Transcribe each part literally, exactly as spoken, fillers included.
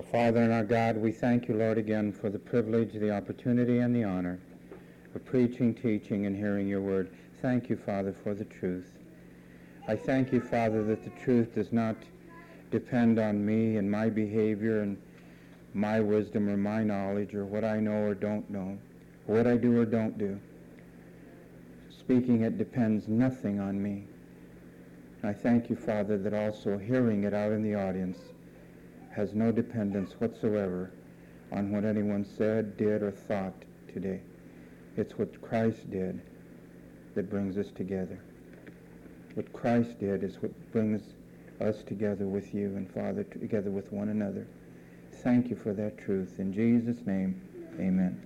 Father and our God, we thank you, Lord, again for the privilege, the opportunity, and the honor of preaching, teaching, and hearing your word. Thank you, Father, for the truth. I thank you, Father, that the truth does not depend on me and my behavior and my wisdom or my knowledge or what I know or don't know, or what I do or don't do. Speaking it depends nothing on me. I thank you, Father, that also hearing it out in the audience has no dependence whatsoever on what anyone said, did, or thought today. It's what Christ did that brings us together. What Christ did is what brings us together with you and, Father, together with one another. Thank you for that truth. In Jesus' name, amen.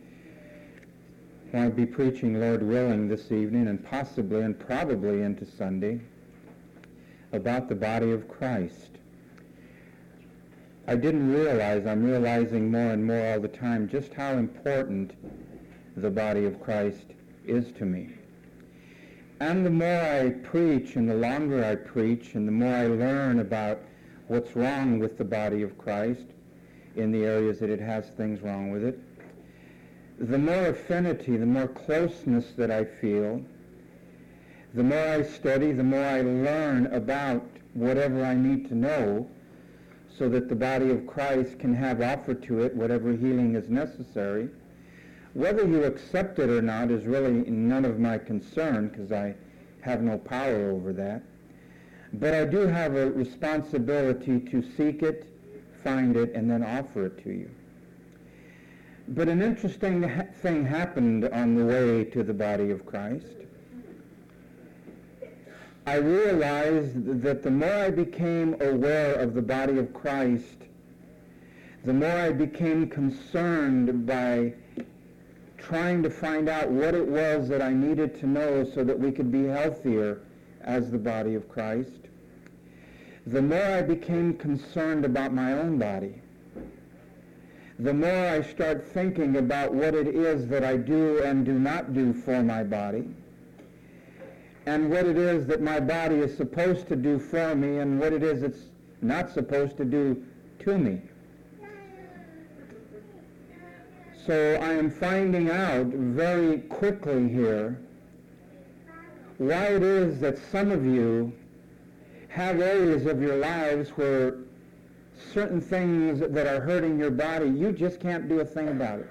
I'll be preaching, Lord willing, this evening and possibly and probably into Sunday about the body of Christ. I didn't realize, I'm realizing more and more all the time, just how important the body of Christ is to me. And the more I preach and the longer I preach and the more I learn about what's wrong with the body of Christ in the areas that it has things wrong with it, the more affinity, the more closeness that I feel, the more I study, the more I learn about whatever I need to know so that the body of Christ can have offered to it whatever healing is necessary. Whether you accept it or not is really none of my concern, because I have no power over that. But I do have a responsibility to seek it, find it, and then offer it to you. But an interesting ha- thing happened on the way to the body of Christ. I realized that the more I became aware of the body of Christ, the more I became concerned by trying to find out what it was that I needed to know so that we could be healthier as the body of Christ, the more I became concerned about my own body. The more I start thinking about what it is that I do and do not do for my body, and what it is that my body is supposed to do for me and what it is it's not supposed to do to me. So I am finding out very quickly here why it is that some of you have areas of your lives where certain things that are hurting your body, you just can't do a thing about it.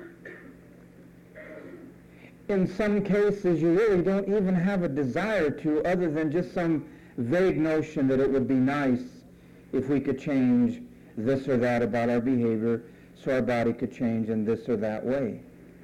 In some cases, you really don't even have a desire to, other than just some vague notion that it would be nice if we could change this or that about our behavior so our body could change in this or that way.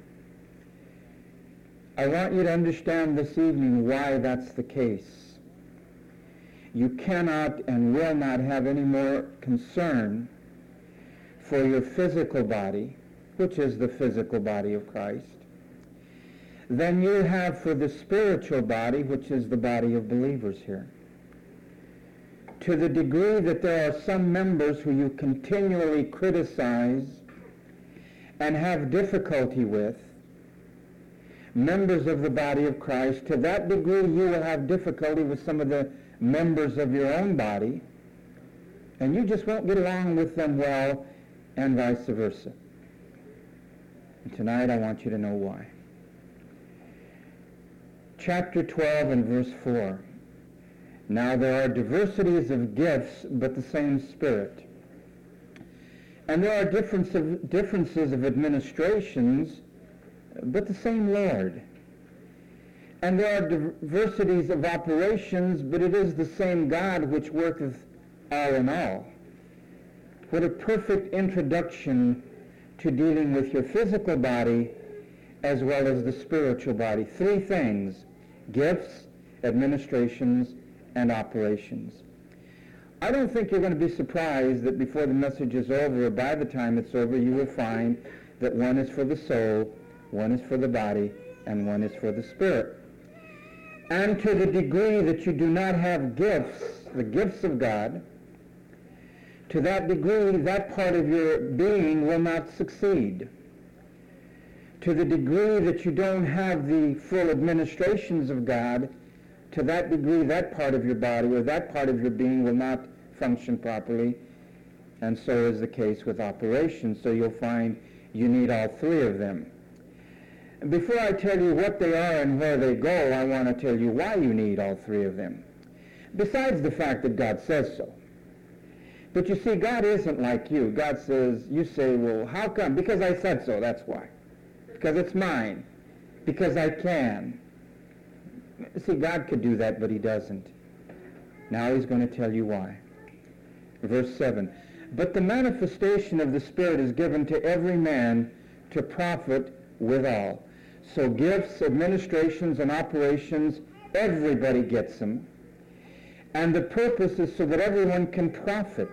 I want you to understand this evening why that's the case. You cannot and will not have any more concern for your physical body, which is the physical body of Christ, than you have for the spiritual body, which is the body of believers here. To the degree that there are some members who you continually criticize and have difficulty with, members of the body of Christ, to that degree you will have difficulty with some of the members of your own body, and you just won't get along with them well, and vice versa. And tonight I want you to know why. Chapter twelve and verse four. Now there are diversities of gifts, but the same Spirit. And there are difference of, differences of administrations, but the same Lord. And there are diversities of operations, but it is the same God which worketh all in all. What a perfect introduction to dealing with your physical body as well as the spiritual body. Three things: gifts, administrations, and operations. I don't think you're going to be surprised that before the message is over, or by the time it's over, you will find that one is for the soul, one is for the body, and one is for the spirit. And to the degree that you do not have gifts, the gifts of God, to that degree, that part of your being will not succeed. To the degree that you don't have the full administrations of God, to that degree, that part of your body or that part of your being will not function properly. And so is the case with operations. So you'll find you need all three of them. Before I tell you what they are and where they go, I want to tell you why you need all three of them. Besides the fact that God says so. But you see, God isn't like you. God says, you say, well, how come? Because I said so, that's why. Because it's mine. Because I can. See, God could do that, but he doesn't. Now he's going to tell you why. Verse seven. But the manifestation of the Spirit is given to every man to profit withal. So gifts, administrations, and operations, everybody gets them. And the purpose is so that everyone can profit.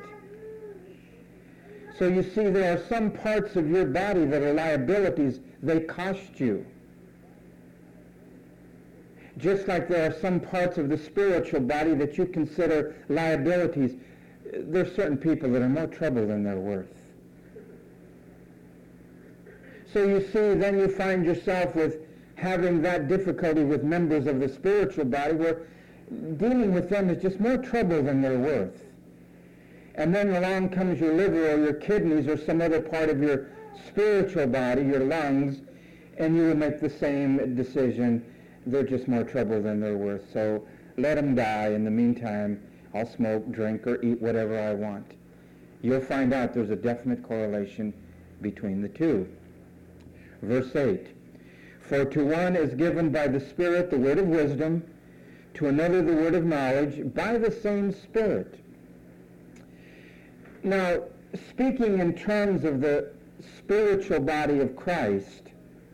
So you see, there are some parts of your body that are liabilities. They cost you. Just like there are some parts of the spiritual body that you consider liabilities. There are certain people that are more trouble than they're worth. So you see, then you find yourself with having that difficulty with members of the spiritual body where dealing with them is just more trouble than they're worth. And then along comes your liver or your kidneys or some other part of your spiritual body, your lungs, and you will make the same decision. They're just more trouble than they're worth. So let them die. In the meantime, I'll smoke, drink, or eat whatever I want. You'll find out there's a definite correlation between the two. Verse eight. For to one is given by the Spirit the word of wisdom, to another the word of knowledge, by the same Spirit. Now, speaking in terms of the spiritual body of Christ,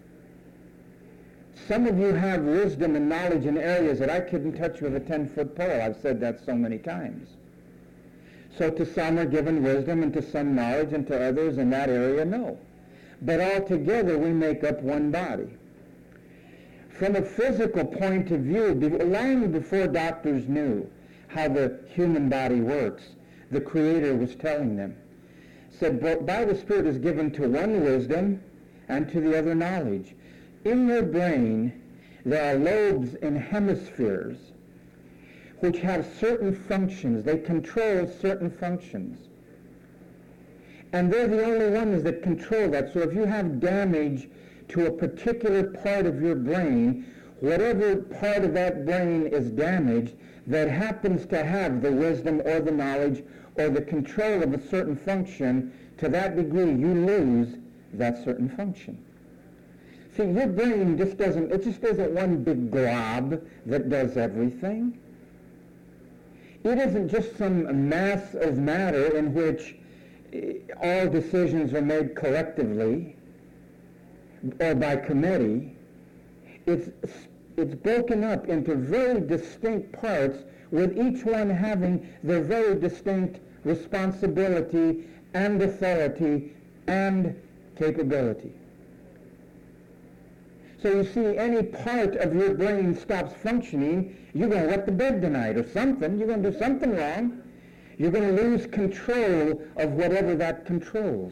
some of you have wisdom and knowledge in areas that I couldn't touch with a ten-foot pole. I've said that so many times. So to some are given wisdom, and to some knowledge, and to others in that area, no. But altogether we make up one body. From a physical point of view, long before doctors knew how the human body works, the Creator was telling them. Said, by the Spirit is given to one wisdom and to the other knowledge. In your brain, there are lobes and hemispheres which have certain functions. They control certain functions. And they're the only ones that control that. So if you have damage to a particular part of your brain, whatever part of that brain is damaged that happens to have the wisdom or the knowledge or the control of a certain function, to that degree you lose that certain function. See, your brain just doesn't, it just isn't one big glob that does everything. It isn't just some mass of matter in which all decisions are made collectively or by committee. It's, it's broken up into very distinct parts, with each one having their very distinct responsibility and authority and capability. So you see, any part of your brain stops functioning, you're going to wet the bed tonight or something. You're going to do something wrong. You're going to lose control of whatever that controls.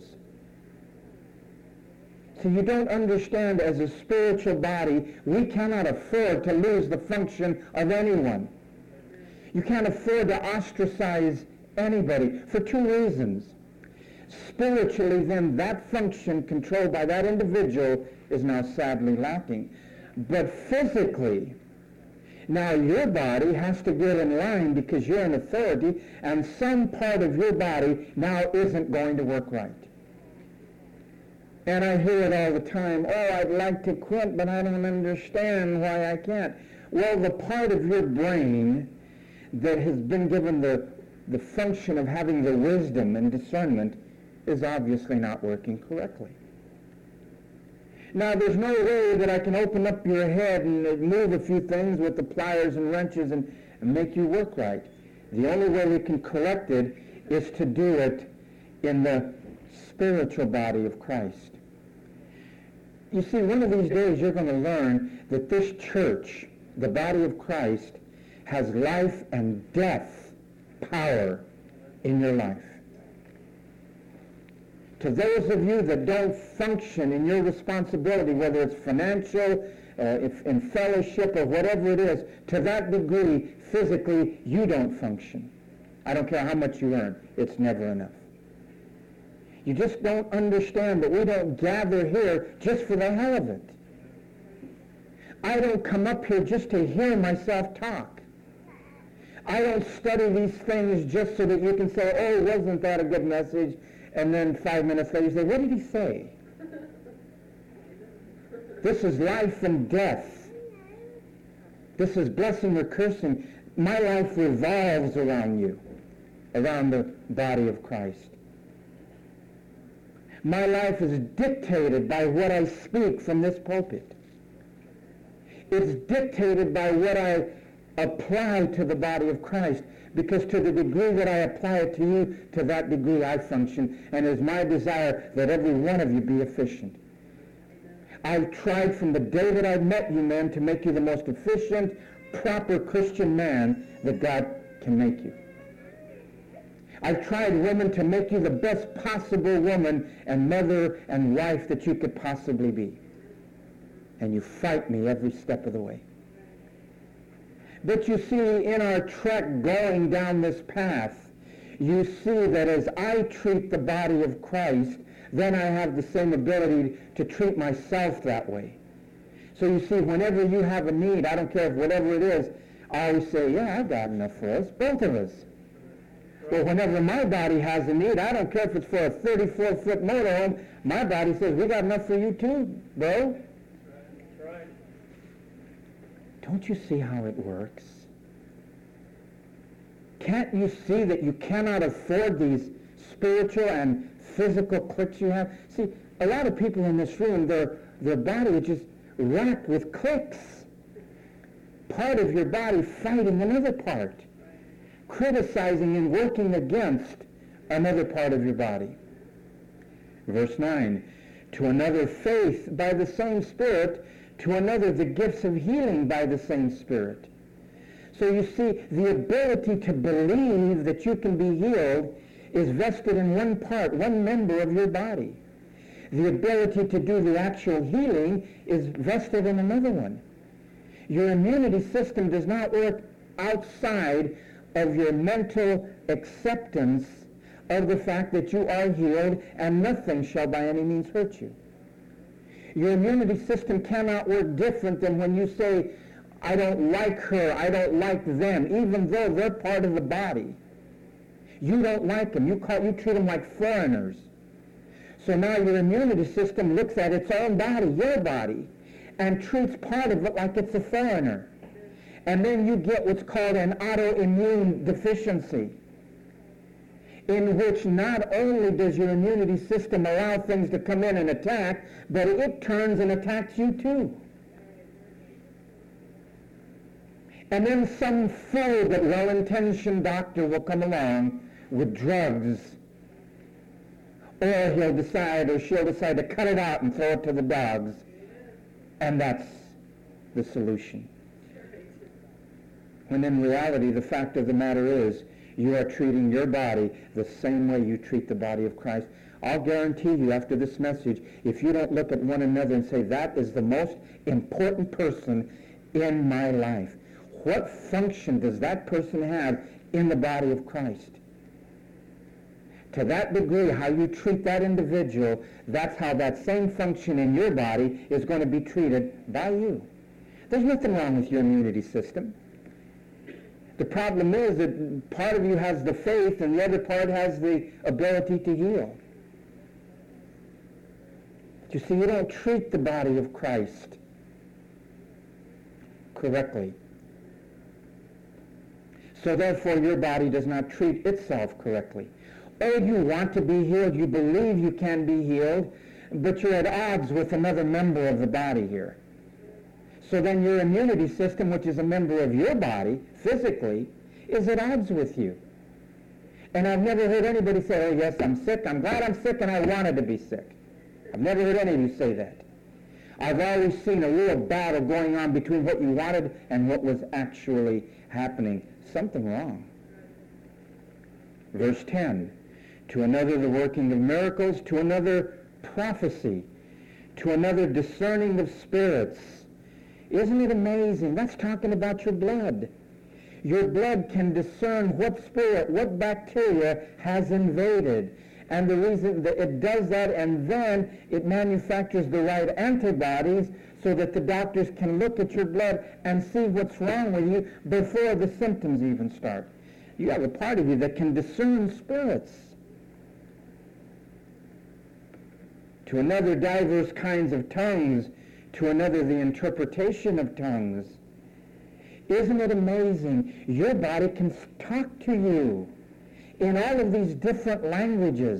So you don't understand, as a spiritual body, we cannot afford to lose the function of anyone. You can't afford to ostracize anybody for two reasons. Spiritually, then, that function controlled by that individual is now sadly lacking. But physically, now your body has to get in line because you're an authority, and some part of your body now isn't going to work right. And I hear it all the time, oh, I'd like to quit, but I don't understand why I can't. Well, the part of your brain that has been given the, the function of having the wisdom and discernment is obviously not working correctly. Now, there's no way that I can open up your head and move a few things with the pliers and wrenches and, and make you work right. The only way we can correct it is to do it in the spiritual body of Christ. You see, one of these days you're going to learn that this church, the body of Christ, has life and death power in your life. To those of you that don't function in your responsibility, whether it's financial, uh, if in fellowship, or whatever it is, to that degree, physically, you don't function. I don't care how much you earn. It's never enough. You just don't understand, but we don't gather here just for the hell of it. I don't come up here just to hear myself talk. I don't study these things just so that you can say, oh, wasn't that a good message? And then five minutes later you say, what did he say? This is life and death. This is blessing or cursing. My life revolves around you, around the body of Christ. My life is dictated by what I speak from this pulpit. It's dictated by what I apply to the body of Christ, because to the degree that I apply it to you, to that degree I function, and it is my desire that every one of you be efficient. I've tried from the day that I met you, men, to make you the most efficient, proper Christian man that God can make you. I've tried, women, to make you the best possible woman and mother and wife that you could possibly be. And you fight me every step of the way. But you see, in our trek going down this path, you see that as I treat the body of Christ, then I have the same ability to treat myself that way. So you see, whenever you have a need, I don't care if whatever it is, I always say, yeah, I've got enough for us, both of us. Well, whenever my body has a need, I don't care if it's for a thirty-four foot motorhome, my body says, we got enough for you too, bro. That's right. Don't you see how it works? Can't you see that you cannot afford these spiritual and physical clicks you have? See, a lot of people in this room, their, their body is just racked with clicks. Part of your body fighting another part, criticizing and working against another part of your body. Verse nine, to another faith by the same Spirit, to another the gifts of healing by the same Spirit. So you see, the ability to believe that you can be healed is vested in one part, one member of your body. The ability to do the actual healing is vested in another one. Your immunity system does not work outside of your mental acceptance of the fact that you are healed and nothing shall by any means hurt you. Your immunity system cannot work different than when you say, I don't like her, I don't like them, even though they're part of the body. You don't like them. You, call, you treat them like foreigners. So now your immunity system looks at its own body, your body, and treats part of it like it's a foreigner. And then you get what's called an autoimmune deficiency, in which not only does your immunity system allow things to come in and attack, but it turns and attacks you too. And then some fool but well-intentioned doctor will come along with drugs, or he'll decide, or she'll decide to cut it out and throw it to the dogs, and that's the solution. When in reality, the fact of the matter is, you are treating your body the same way you treat the body of Christ. I'll guarantee you, after this message, if you don't look at one another and say, that is the most important person in my life, what function does that person have in the body of Christ? To that degree, how you treat that individual, that's how that same function in your body is going to be treated by you. There's nothing wrong with your immunity system. The problem is that part of you has the faith and the other part has the ability to heal. But you see, you don't treat the body of Christ correctly. So therefore, your body does not treat itself correctly. Oh, you want to be healed, you believe you can be healed, but you're at odds with another member of the body here. So then your immunity system, which is a member of your body, physically, is at odds with you. And I've never heard anybody say, oh yes, I'm sick, I'm glad I'm sick, and I wanted to be sick. I've never heard any of you say that. I've always seen a real battle going on between what you wanted and what was actually happening. Something wrong. Verse ten, to another the working of miracles, to another prophecy, to another discerning of spirits. Isn't it amazing? That's talking about your blood. Your blood can discern what spirit, what bacteria has invaded. And the reason that it does that, and then it manufactures the right antibodies so that the doctors can look at your blood and see what's wrong with you before the symptoms even start. You have a part of you that can discern spirits. To another, diverse kinds of tongues. To another, the interpretation of tongues. Isn't it amazing? Your body can talk to you in all of these different languages.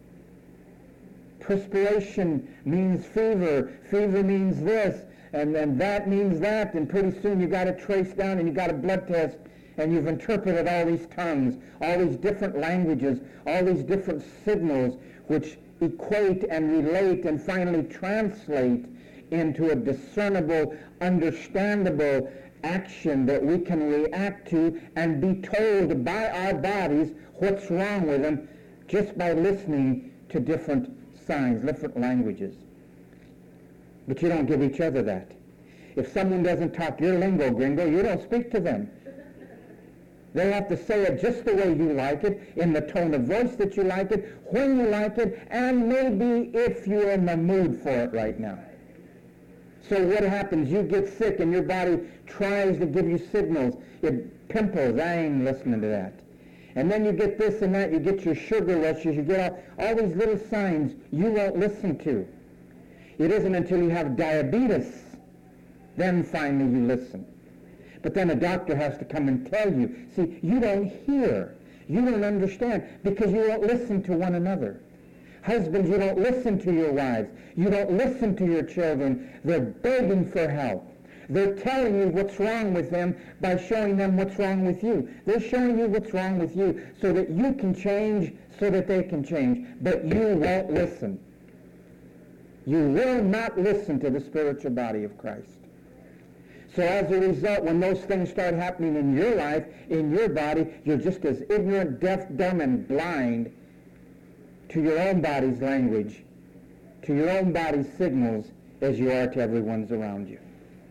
Perspiration means fever. Fever means this. And then that means that. And pretty soon you got to trace down and you got a blood test. And you've interpreted all these tongues, all these different languages, all these different signals which equate and relate and finally translate into a discernible, understandable action that we can react to and be told by our bodies what's wrong with them just by listening to different signs, different languages. But you don't give each other that. If someone doesn't talk your lingo, gringo, you don't speak to them. They have to say it just the way you like it, in the tone of voice that you like it, when you like it, and maybe if you're in the mood for it right now. So what happens? You get sick and your body tries to give you signals. It pimples. I ain't listening to that. And then you get this and that. You get your sugar rushes. You get all, all these little signs you won't listen to. It isn't until you have diabetes, then finally you listen. But then a doctor has to come and tell you, see, you don't hear. You don't understand because you won't listen to one another. Husbands, you don't listen to your wives. You don't listen to your children. They're begging for help. They're telling you what's wrong with them by showing them what's wrong with you. They're showing you what's wrong with you so that you can change, so that they can change. But you won't listen. You will not listen to the spiritual body of Christ. So as a result, when those things start happening in your life, in your body, you're just as ignorant, deaf, dumb, and blind to your own body's language, to your own body's signals, as you are to everyone's around you.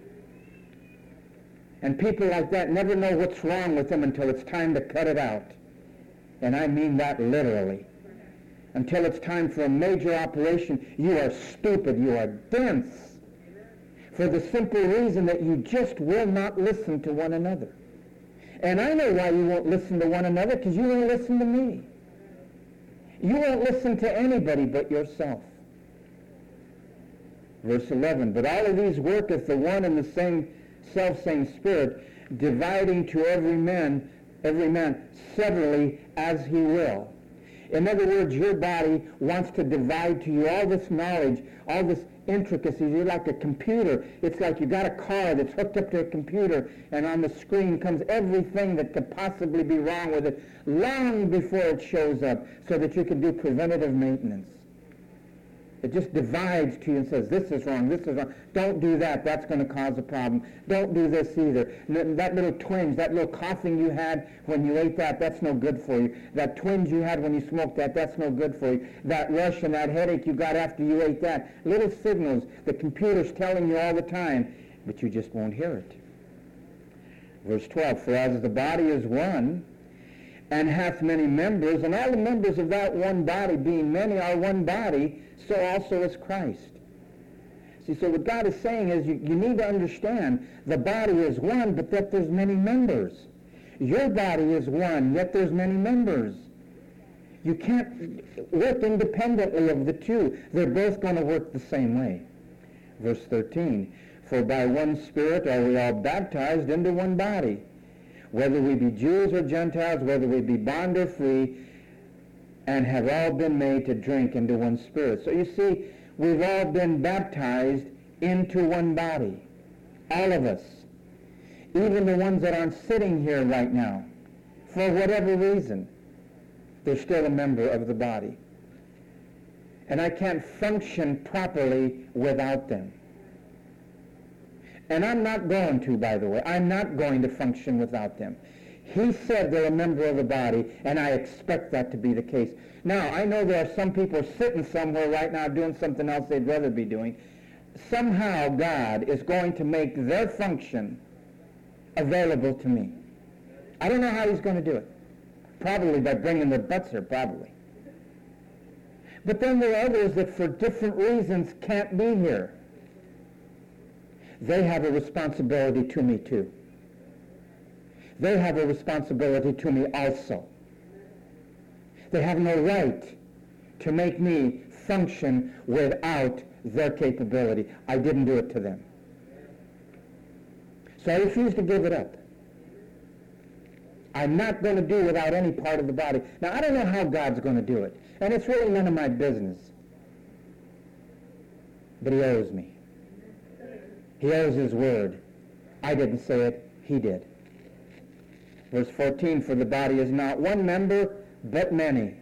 And people like that never know what's wrong with them until it's time to cut it out. And I mean that literally. Until it's time for a major operation, you are stupid, you are dense. For the simple reason that you just will not listen to one another. And I know why you won't listen to one another, because you won't listen to me. You won't listen to anybody but yourself. Verse eleven, but all of these worketh the one and the same self-same Spirit, dividing to every man, every man severally as he will. In other words, your body wants to divide to you all this knowledge, all this intricacies. You're like a computer. It's like you got a car that's hooked up to a computer, and on the screen comes everything that could possibly be wrong with it long before it shows up, so that you can do preventative maintenance. It just divides to you and says, this is wrong, this is wrong. Don't do that. That's going to cause a problem. Don't do this either. That little twinge, that little coughing you had when you ate that, that's no good for you. That twinge you had when you smoked that, that's no good for you. That rush and that headache you got after you ate that. Little signals the computer's telling you all the time, but you just won't hear it. Verse twelve, for as the body is one, and hath many members, and all the members of that one body, being many, are one body, so also is Christ. See, so what God is saying is you, you need to understand the body is one, but that there's many members. Your body is one, yet there's many members. You can't work independently of the two. They're both going to work the same way. Verse thirteen, for by one Spirit are we all baptized into one body, whether we be Jews or Gentiles, whether we be bond or free, and have all been made to drink into one Spirit. So you see, we've all been baptized into one body. All of us. Even the ones that aren't sitting here right now. For whatever reason, they're still a member of the body. And I can't function properly without them. And I'm not going to, by the way. I'm not going to function without them. He said they're a member of the body, and I expect that to be the case. Now, I know there are some people sitting somewhere right now doing something else they'd rather be doing. Somehow God is going to make their function available to me. I don't know how he's going to do it. Probably by bringing their butts here, probably. But then there are others that for different reasons can't be here. They have a responsibility to me too. They have a responsibility to me also. They have no right to make me function without their capability. I didn't do it to them. So I refuse to give it up. I'm not going to do without any part of the body. Now, I don't know how God's going to do it, and it's really none of my business. But he owes me. He owes his word. I didn't say it, he did. Verse fourteen, for the body is not one member, but many.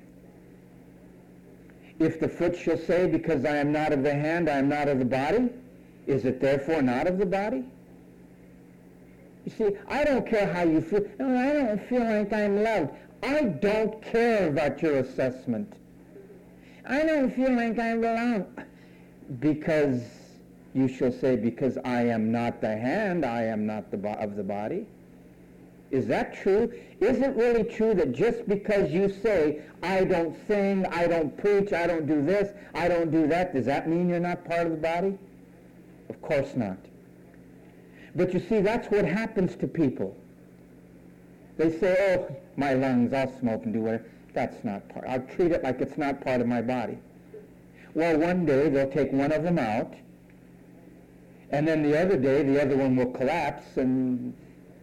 If the foot shall say, because I am not of the hand, I am not of the body, is it therefore not of the body? You see, I don't care how you feel. No, I don't feel like I'm loved. I don't care about your assessment. I don't feel like I belong. Because you shall say, because I am not the hand, I am not the bo- of the body. Is that true? Is it really true that just because you say, I don't sing, I don't preach, I don't do this, I don't do that, does that mean you're not part of the body? Of course not. But you see, that's what happens to people. They say, oh, my lungs, I'll smoke and do whatever. That's not part. I'll treat it like it's not part of my body. Well, one day they'll take one of them out, and then the other day the other one will collapse, and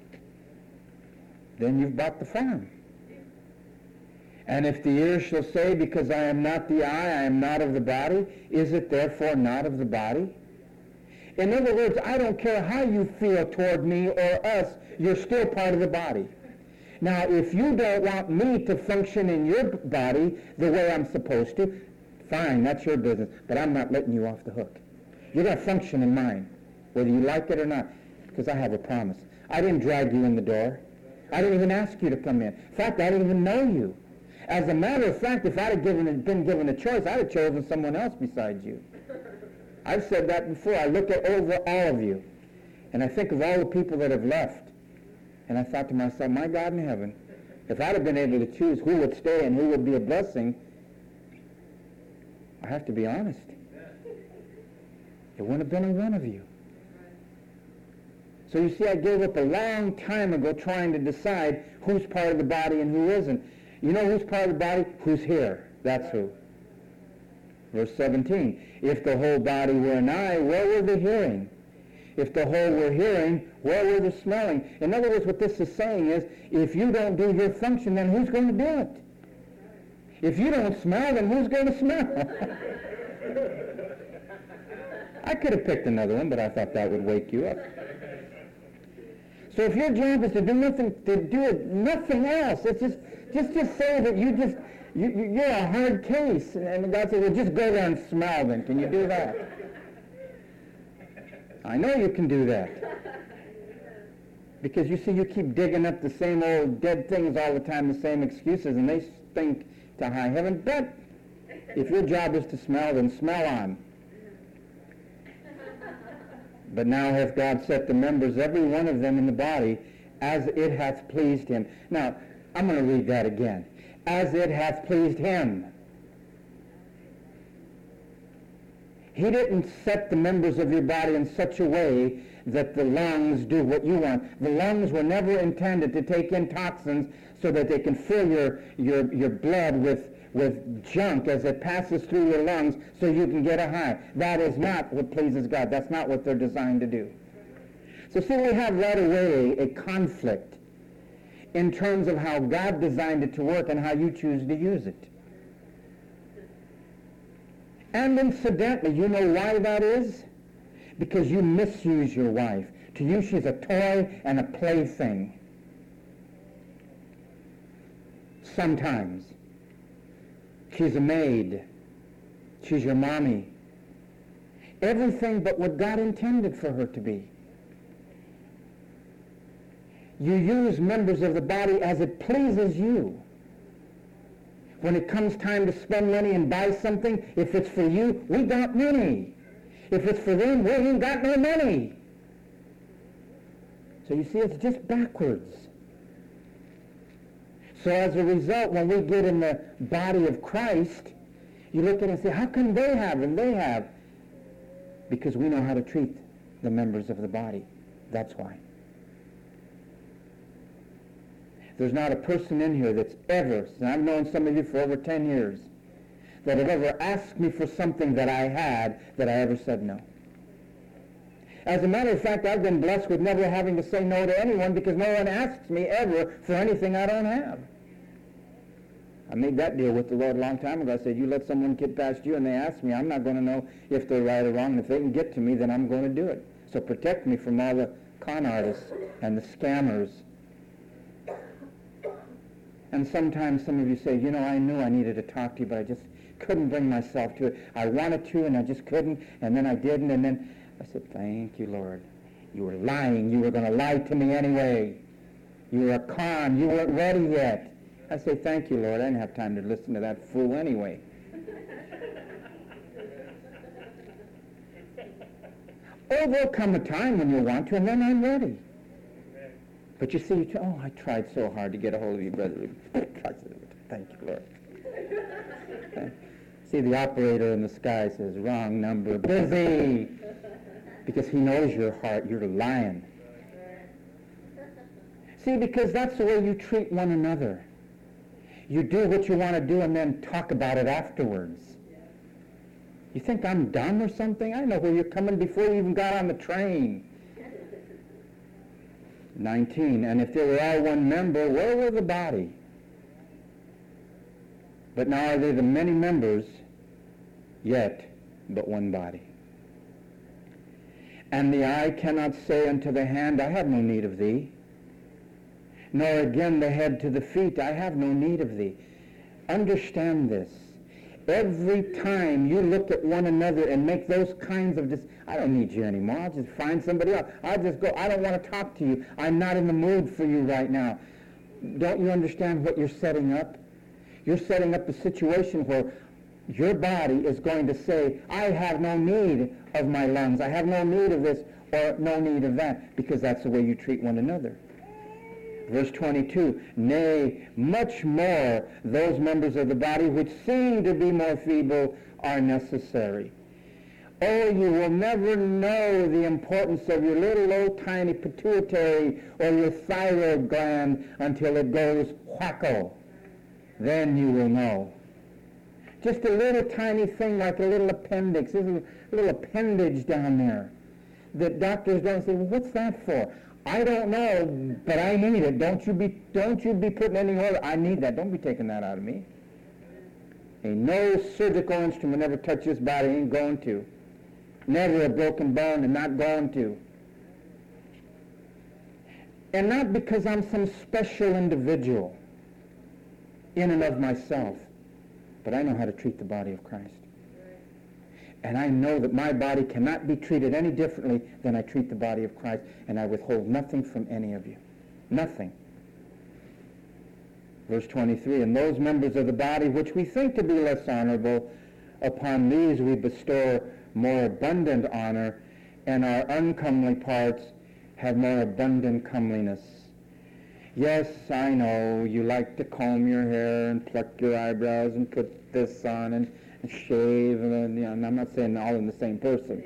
then you've bought the farm. And if the ear shall say, because I am not the eye, I am not of the body, is it therefore not of the body? In other words, I don't care how you feel toward me or us, you're still part of the body. Now, if you don't want me to function in your body the way I'm supposed to, fine, that's your business, but I'm not letting you off the hook. You're going to function in mine, whether you like it or not, because I have a promise. I didn't drag you in the door. I didn't even ask you to come in. In fact, I didn't even know you. As a matter of fact, if I'd have given, been given a choice, I'd have chosen someone else besides you. I've said that before. I look at over all of you, and I think of all the people that have left, and I thought to myself, my God in heaven, if I'd have been able to choose who would stay and who would be a blessing, I have to be honest. It wouldn't have been a one of you. So you see, I gave up a long time ago trying to decide who's part of the body and who isn't. You know who's part of the body? Who's here. That's who. Verse seventeen, if the whole body were an eye, where were the hearing? If the whole were hearing, where were the smelling? In other words, what this is saying is, if you don't do your function, then who's going to do it? If you don't smell, then who's going to smell? I could have picked another one, but I thought that would wake you up. So if your job is to do nothing, to do it, nothing else, it's just, just, just say that you just, you, you're a hard case. And God says, well, just go there and smell then. Can you do that? I know you can do that. Because you see, you keep digging up the same old dead things all the time, the same excuses, and they stink to high heaven. But if your job is to smell, then smell on. But now hath God set the members, every one of them in the body, as it hath pleased him. Now, I'm going to read that again. As it hath pleased him. He didn't set the members of your body in such a way that the lungs do what you want. The lungs were never intended to take in toxins so that they can fill your, your, your blood with, with junk as it passes through your lungs so you can get a high. That is not what pleases God. That's not what they're designed to do. So see, we have right away a conflict in terms of how God designed it to work and how you choose to use it. And incidentally, you know why that is? Because you misuse your wife. To you, she's a toy and a plaything. Sometimes. She's a maid. She's your mommy. Everything but what God intended for her to be. You use members of the body as it pleases you. When it comes time to spend money and buy something, if it's for you, we got money. If it's for them, we ain't got no money. So you see, it's just backwards. So as a result, when we get in the body of Christ, You look at it and say, how come they have and they have? Because we know how to treat the members of the body. That's why. There's not a person in here that's ever, and I've known some of you for over ten years, that have ever asked me for something that I had that I ever said no. As a matter of fact, I've been blessed with never having to say no to anyone because no one asks me ever for anything I don't have. I made that deal with the Lord a long time ago. I said, you let someone get past you and they ask me, I'm not going to know if they're right or wrong. And if they can get to me, then I'm going to do it. So protect me from all the con artists and the scammers. And sometimes some of you say, you know, I knew I needed to talk to you, but I just couldn't bring myself to it. I wanted to, and I just couldn't, and then I didn't, and then I said, thank you, Lord. You were lying. You were going to lie to me anyway. You were a con. You weren't ready yet. I say, thank you, Lord. I didn't have time to listen to that fool anyway. Oh, there'll come a time when you want to, and then I'm ready. But you see, you try, oh, I tried so hard to get a hold of you, brother. Thank you, Lord. See, the operator in the sky says, wrong number, busy. Because he knows your heart. You're lying. See, because that's the way you treat one another. You do what you want to do and then talk about it afterwards. You think I'm dumb or something? I know where you're coming before you even got on the train. nineteen, and if they were all one member, where were the body? But now are they the many members, yet but one body. And the eye cannot say unto the hand, I have no need of thee. Nor again the head to the feet, I have no need of thee. Understand this. Every time you look at one another and make those kinds of, dis- I don't need you anymore. I'll just find somebody else. I'll just go. I don't want to talk to you. I'm not in the mood for you right now. Don't you understand what you're setting up? You're setting up a situation where your body is going to say, I have no need of my lungs. I have no need of this or no need of that, because that's the way you treat one another. Verse twenty-two, nay, much more those members of the body which seem to be more feeble are necessary. Oh, you will never know the importance of your little old tiny pituitary or your thyroid gland until it goes whacko. Then you will know. Just a little tiny thing like a little appendix. There's a little appendage down there that doctors don't say, well, what's that for? I don't know, but I need it. Don't you be don't you be putting any order. I need that. Don't be taking that out of me. Ain't no surgical instrument ever touch this body. Ain't going to. Never a broken bone and not going to. And not because I'm some special individual in and of myself, but I know how to treat the body of Christ. And I know that my body cannot be treated any differently than I treat the body of Christ, and I withhold nothing from any of you. Nothing. Verse twenty-three, and those members of the body which we think to be less honorable, upon these we bestow more abundant honor, and our uncomely parts have more abundant comeliness. Yes, I know you like to comb your hair and pluck your eyebrows and put this on and and shave, and, you know, and I'm not saying all in the same person.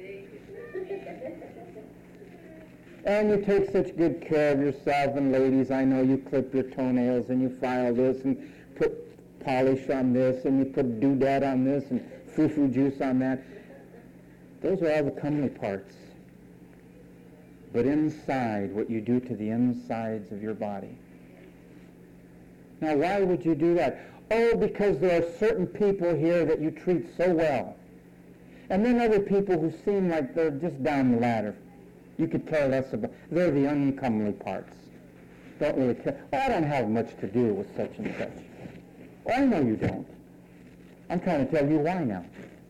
And you take such good care of yourself, and ladies, I know you clip your toenails and you file this and put polish on this and you put doodad on this and foo-foo juice on that. Those are all the comely parts. But inside, what you do to the insides of your body. Now, why would you do that? Oh, because there are certain people here that you treat so well. And then other people who seem like they're just down the ladder. You could care less about. They're the uncomely parts. Don't really care. Oh, I don't have much to do with such and such. Oh, I know you don't. I'm trying to tell you why now.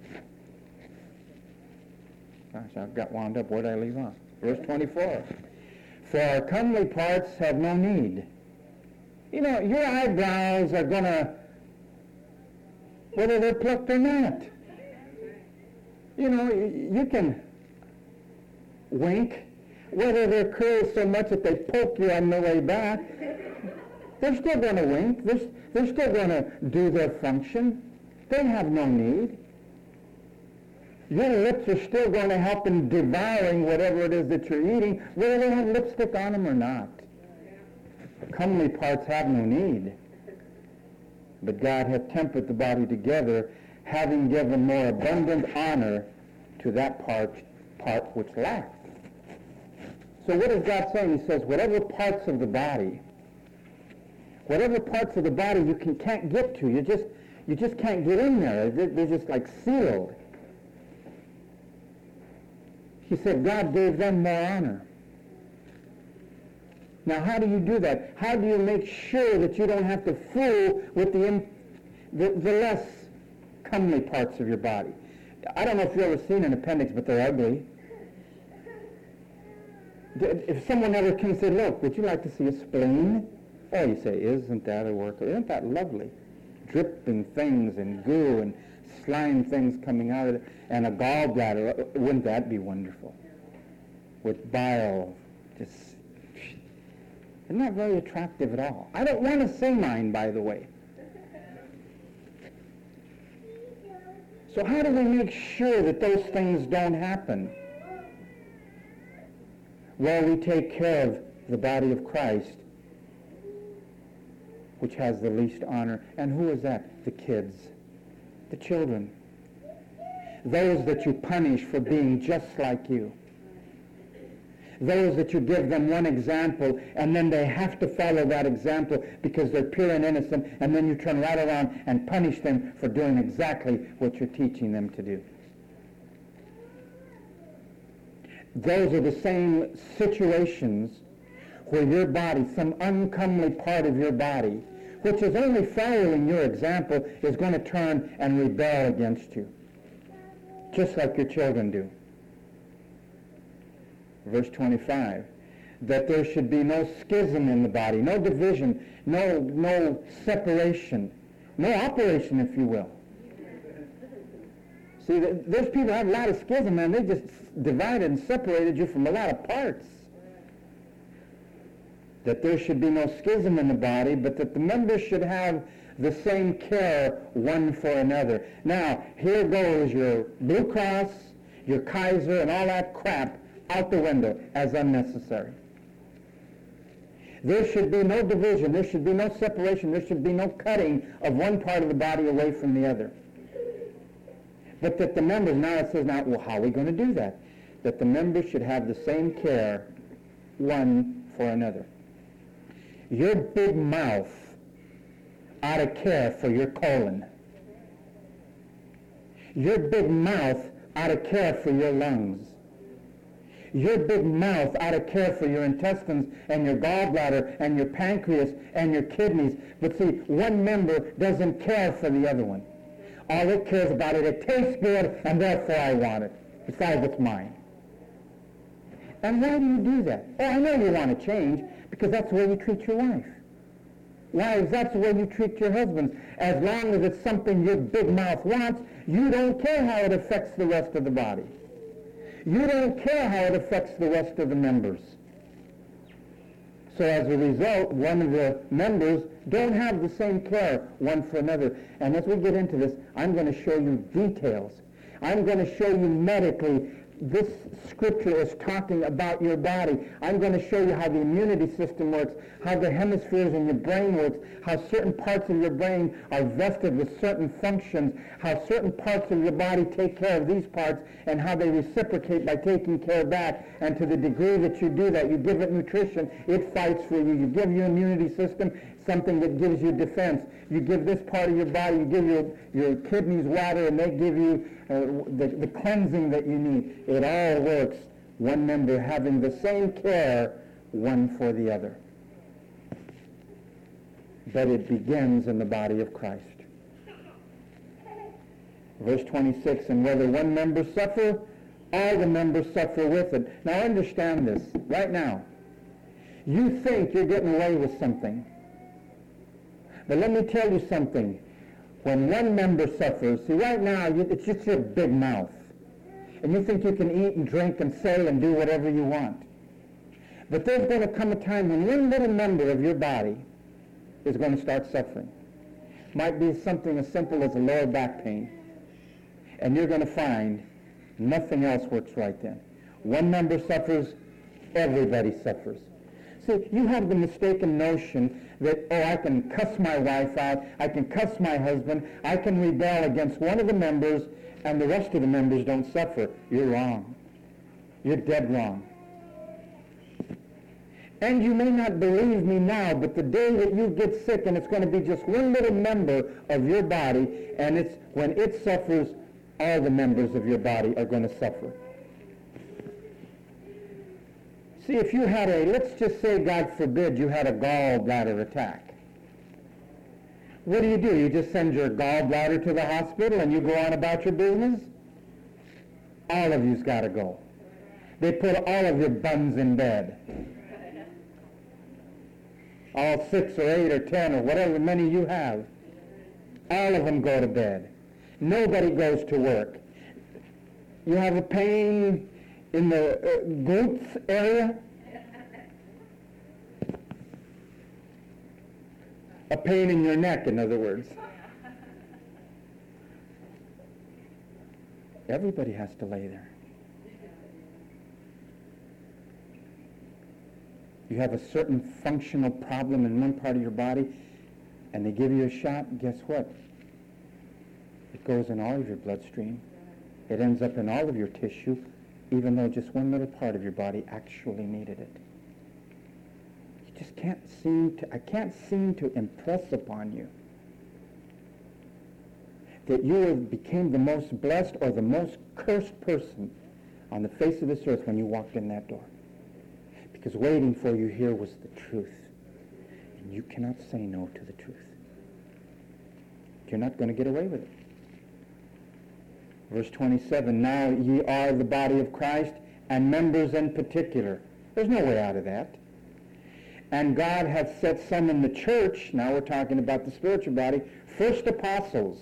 Gosh, I've got wound up. Where did I leave off? Verse twenty-four. For our comely parts have no need. You know, your eyebrows are going to, whether they're plucked or not. You know, you can wink, whether they're curled so much that they poke you on the way back. They're still going to wink. They're, they're still going to do their function. They have no need. Your lips are still going to help in devouring whatever it is that you're eating, whether they have lipstick on them or not. Comely parts have no need. But God hath tempered the body together, having given more abundant honor to that part, part which lacked. So what is God saying? He says, whatever parts of the body, whatever parts of the body you can, can't get to, you just, you just can't get in there. They're, they're just like sealed. He said God gave them more honor. Now, how do you do that? How do you make sure that you don't have to fool with the, in, the, the less comely parts of your body? I don't know if you've ever seen an appendix, but they're ugly. If someone ever came and said, look, would you like to see a spleen? Oh, you say, isn't that a work? Isn't that lovely? Dripping things and goo and slime things coming out of it, and a gallbladder. Wouldn't that be wonderful? With bile, just, isn't that very attractive at all? I don't want to see mine, by the way. So how do we make sure that those things don't happen? Well, we take care of the body of Christ, which has the least honor. And who is that? The kids, the children. Those that you punish for being just like you. Those that you give them one example, and then they have to follow that example because they're pure and innocent, and then you turn right around and punish them for doing exactly what you're teaching them to do. Those are the same situations where your body, some uncomely part of your body, which is only following your example, is going to turn and rebel against you, just like your children do. Verse twenty-five, that there should be no schism in the body, no division, no, no separation, no operation, if you will. See, there's people who have a lot of schism, and they just divided and separated you from a lot of parts. That there should be no schism in the body, but that the members should have the same care one for another. Now, here goes your Blue Cross, your Kaiser, and all that crap out the window as unnecessary. There should be no division. There should be no separation. There should be no cutting of one part of the body away from the other. But that the members, now it says, now, well, how are we going to do that? That the members should have the same care one for another. Your big mouth ought to care for your colon. Your big mouth ought to care for your lungs. Your big mouth ought to care for your intestines and your gallbladder and your pancreas and your kidneys. But see, one member doesn't care for the other one. All it cares about it, it tastes good, and therefore I want it. Besides, it's mine. And why do you do that? Oh, I know you want to change, because that's the way you treat your wife. Wives, that's the way you treat your husbands. As long as it's something your big mouth wants, you don't care how it affects the rest of the body. You don't care how it affects the rest of the members. So as a result, one of the members don't have the same care one for another. And as we get into this, I'm going to show you details. I'm going to show you medically. This scripture is talking about your body. I'm going to show you how the immunity system works, how the hemispheres in your brain works, how certain parts of your brain are vested with certain functions, how certain parts of your body take care of these parts, and how they reciprocate by taking care of that. And to the degree that you do that, you give it nutrition, it fights for you. You give your immunity system something that gives you defense. You give this part of your body, you give your, your kidneys water, and they give you uh, the, the cleansing that you need. It all works, one member having the same care, one for the other. But it begins in the body of Christ. Verse twenty-six, and whether one member suffer, all the members suffer with it. Now understand this, right now. You think you're getting away with something. But let me tell you something. When one member suffers, see, right now, you, it's just your big mouth. And you think you can eat and drink and say and do whatever you want. But there's going to come a time when one little member of your body is going to start suffering. might be something as simple as a lower back pain. And you're going to find nothing else works right then. One member suffers, everybody suffers. See, you have the mistaken notion that, oh, I can cuss my wife out, I can cuss my husband, I can rebel against one of the members, and the rest of the members don't suffer. You're wrong. You're dead wrong. And you may not believe me now, but the day that you get sick and it's going to be just one little member of your body, and it's when it suffers, all the members of your body are going to suffer. See, if you had a, let's just say, God forbid, you had a gallbladder attack. What do you do? You just send your gallbladder to the hospital and you go on about your business? All of you's got to go. They put all of your buns in bed. All six or eight or ten or whatever many you have. All of them go to bed. Nobody goes to work. You have a pain in the uh, glutes area? A pain in your neck, in other words. Everybody has to lay there. You have a certain functional problem in one part of your body, and they give you a shot, guess what? It goes in all of your bloodstream. It ends up in all of your tissue, even though just one little part of your body actually needed it. You just can't seem to, I can't seem to impress upon you that you became the most blessed or the most cursed person on the face of this earth when you walked in that door. Because waiting for you here was the truth. And you cannot say no to the truth. You're not going to get away with it. Verse twenty-seven, now ye are the body of Christ, and members in particular. There's no way out of that. And God hath set some in the church, now we're talking about the spiritual body, first apostles,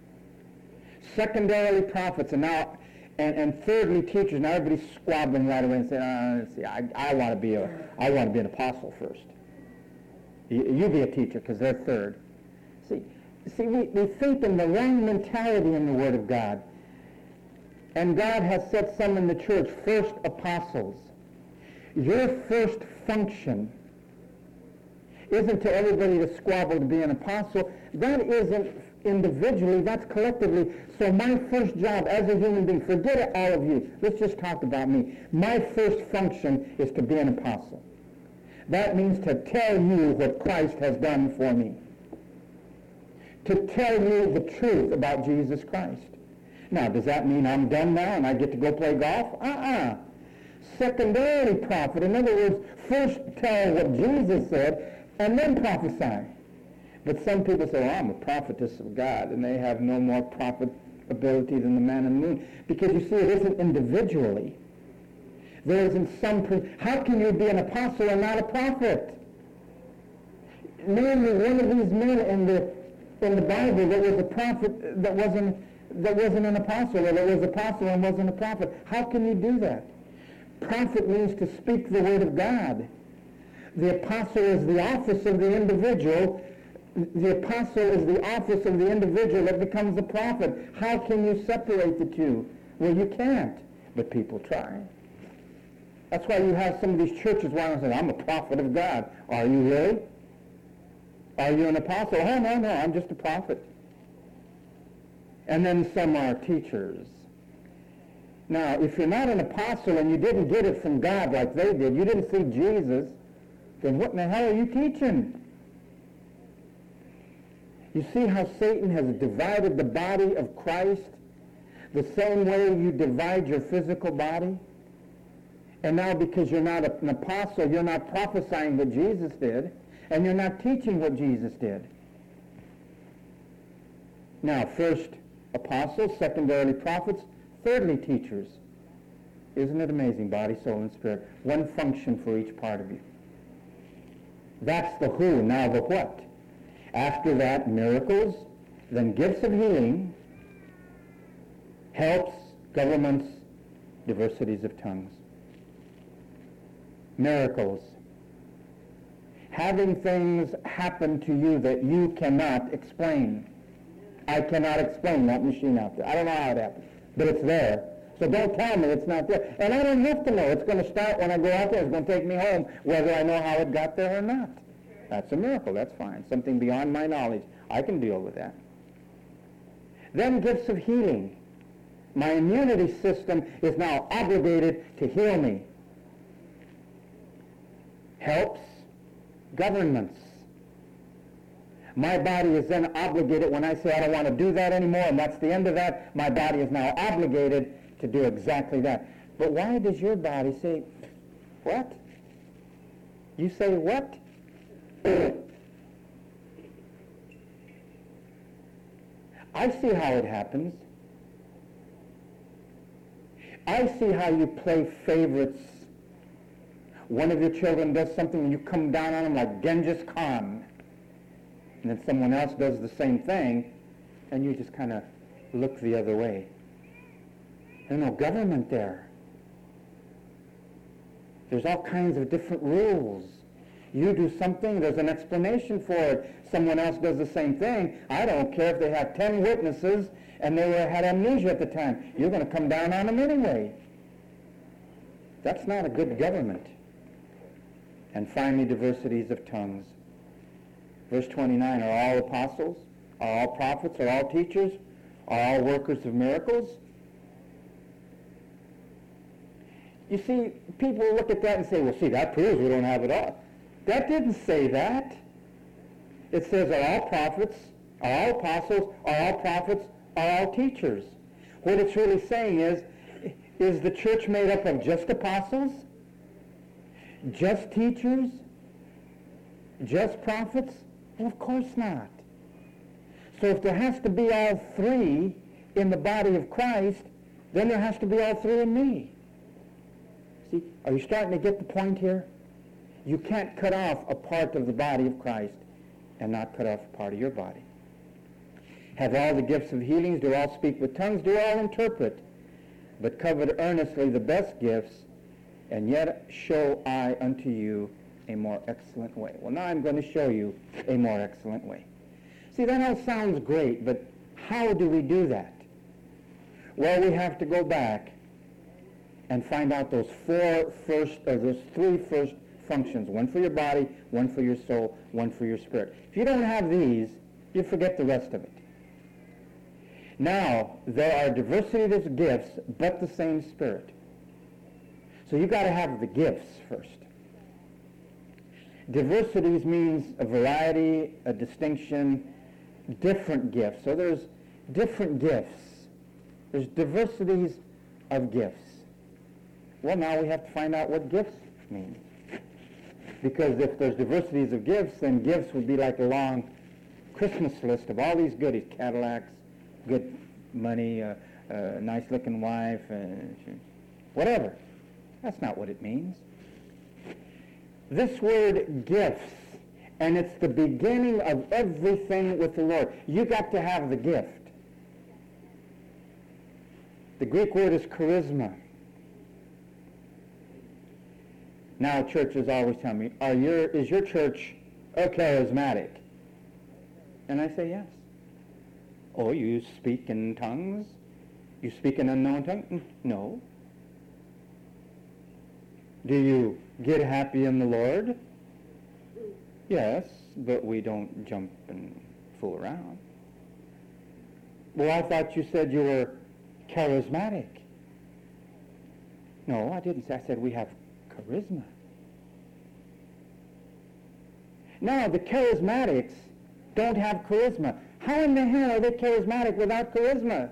secondarily prophets, and now and, and thirdly teachers. Now everybody's squabbling right away and saying, oh, see, I, I want to be a I want to be an apostle first. You, you be a teacher because they're third. See, see, we, we think in the wrong mentality in the Word of God. And God has set some in the church, first apostles. Your first function isn't to everybody to squabble to be an apostle. That isn't individually, that's collectively. So my first job as a human being, forget it, all of you. Let's just talk about me. My first function is to be an apostle. That means to tell you what Christ has done for me. To tell you the truth about Jesus Christ. Now, does that mean I'm done now and I get to go play golf? Uh-uh. Secondarily prophet. In other words, first tell what Jesus said and then prophesy. But some people say, well, I'm a prophetess of God, and they have no more prophet ability than the man in the moon. Because you see, it isn't individually. There isn't some... Pre- How can you be an apostle and not a prophet? Name me one of these men in the in the Bible that was a prophet that wasn't... that wasn't an apostle, or that was an apostle and wasn't a prophet. How can you do that? Prophet means to speak the word of God. The apostle is the office of the individual. The apostle is the office of the individual that becomes a prophet. How can you separate the two? Well, you can't, but people try. That's why you have some of these churches where I say, I'm a prophet of God. Are you really? Are you an apostle? Oh, no, no, I'm just a prophet. And then some are teachers. Now, if you're not an apostle and you didn't get it from God like they did, you didn't see Jesus, then what in the hell are you teaching? You see how Satan has divided the body of Christ the same way you divide your physical body? And now because you're not an apostle, you're not prophesying what Jesus did, and you're not teaching what Jesus did. Now, first apostles, secondarily prophets, thirdly teachers. Isn't it amazing? Body, soul, and spirit. One function for each part of you. That's the who. Now the what. After that, miracles, then gifts of healing, helps, governments, diversities of tongues. Miracles. having things happen to you that you cannot explain. I cannot explain that machine out there. I don't know how it happened, but it's there. So don't tell me it's not there. And I don't have to know. It's going to start when I go out there. It's going to take me home, whether I know how it got there or not. That's a miracle. That's fine. Something beyond my knowledge. I can deal with that. Then gifts of healing. My immunity system is now obligated to heal me. Helps governments. My body is then obligated, when I say I don't want to do that anymore, and that's the end of that, my body is now obligated to do exactly that. But why does your body say, what? You say what? I see how it happens. I see how you play favorites. One of your children does something and you come down on them like Genghis Khan. And then someone else does the same thing and you just kind of look the other way. There's no government there. There's all kinds of different rules. You do something, there's an explanation for it. Someone else does the same thing. I don't care if they have ten witnesses and they were, had amnesia at the time. You're going to come down on them anyway. That's not a good government. And finally, diversities of tongues. Verse twenty-nine, are all apostles? Are all prophets? Are all teachers? Are all workers of miracles? You see, people look at that and say, well, see, that proves we don't have it all. That didn't say that. It says, are all prophets? Are all apostles? Are all prophets? Are all teachers? What it's really saying is, is the church made up of just apostles? Just teachers? Just prophets? Well, of course not. So if there has to be all three in the body of Christ, then there has to be all three in me. See, are you starting to get the point here? You can't cut off a part of the body of Christ and not cut off a part of your body. Have all the gifts of healings, do all speak with tongues, do all interpret, but covet earnestly the best gifts, and yet show I unto you a more excellent way. Well, now I'm going to show you a more excellent way. See, that all sounds great, but how do we do that? Well, we have to go back and find out those four first, or those three first functions. One for your body, one for your soul, one for your spirit. If you don't have these, you forget the rest of it. Now, there are diversities of gifts, but the same Spirit. So you've got to have the gifts first. Diversities means a variety, a distinction, different gifts. So there's different gifts. There's diversities of gifts. Well, now we have to find out what gifts mean. Because if there's diversities of gifts, then gifts would be like a long Christmas list of all these goodies, Cadillacs, good money, uh, uh, nice-looking wife, uh, whatever. That's not what it means. This word gifts, and it's the beginning of everything with the Lord. You got to have the gift. The Greek word is charisma. Now churches always tell me, Are your, is your church a charismatic? And I say yes. Oh, you speak in tongues? You speak in unknown tongues? No. Do you get happy in the Lord? Yes, but we don't jump and fool around. Well, I thought you said you were charismatic. No, I didn't say. I said we have charisma. Now, the charismatics don't have charisma. How in the hell are they charismatic without charisma?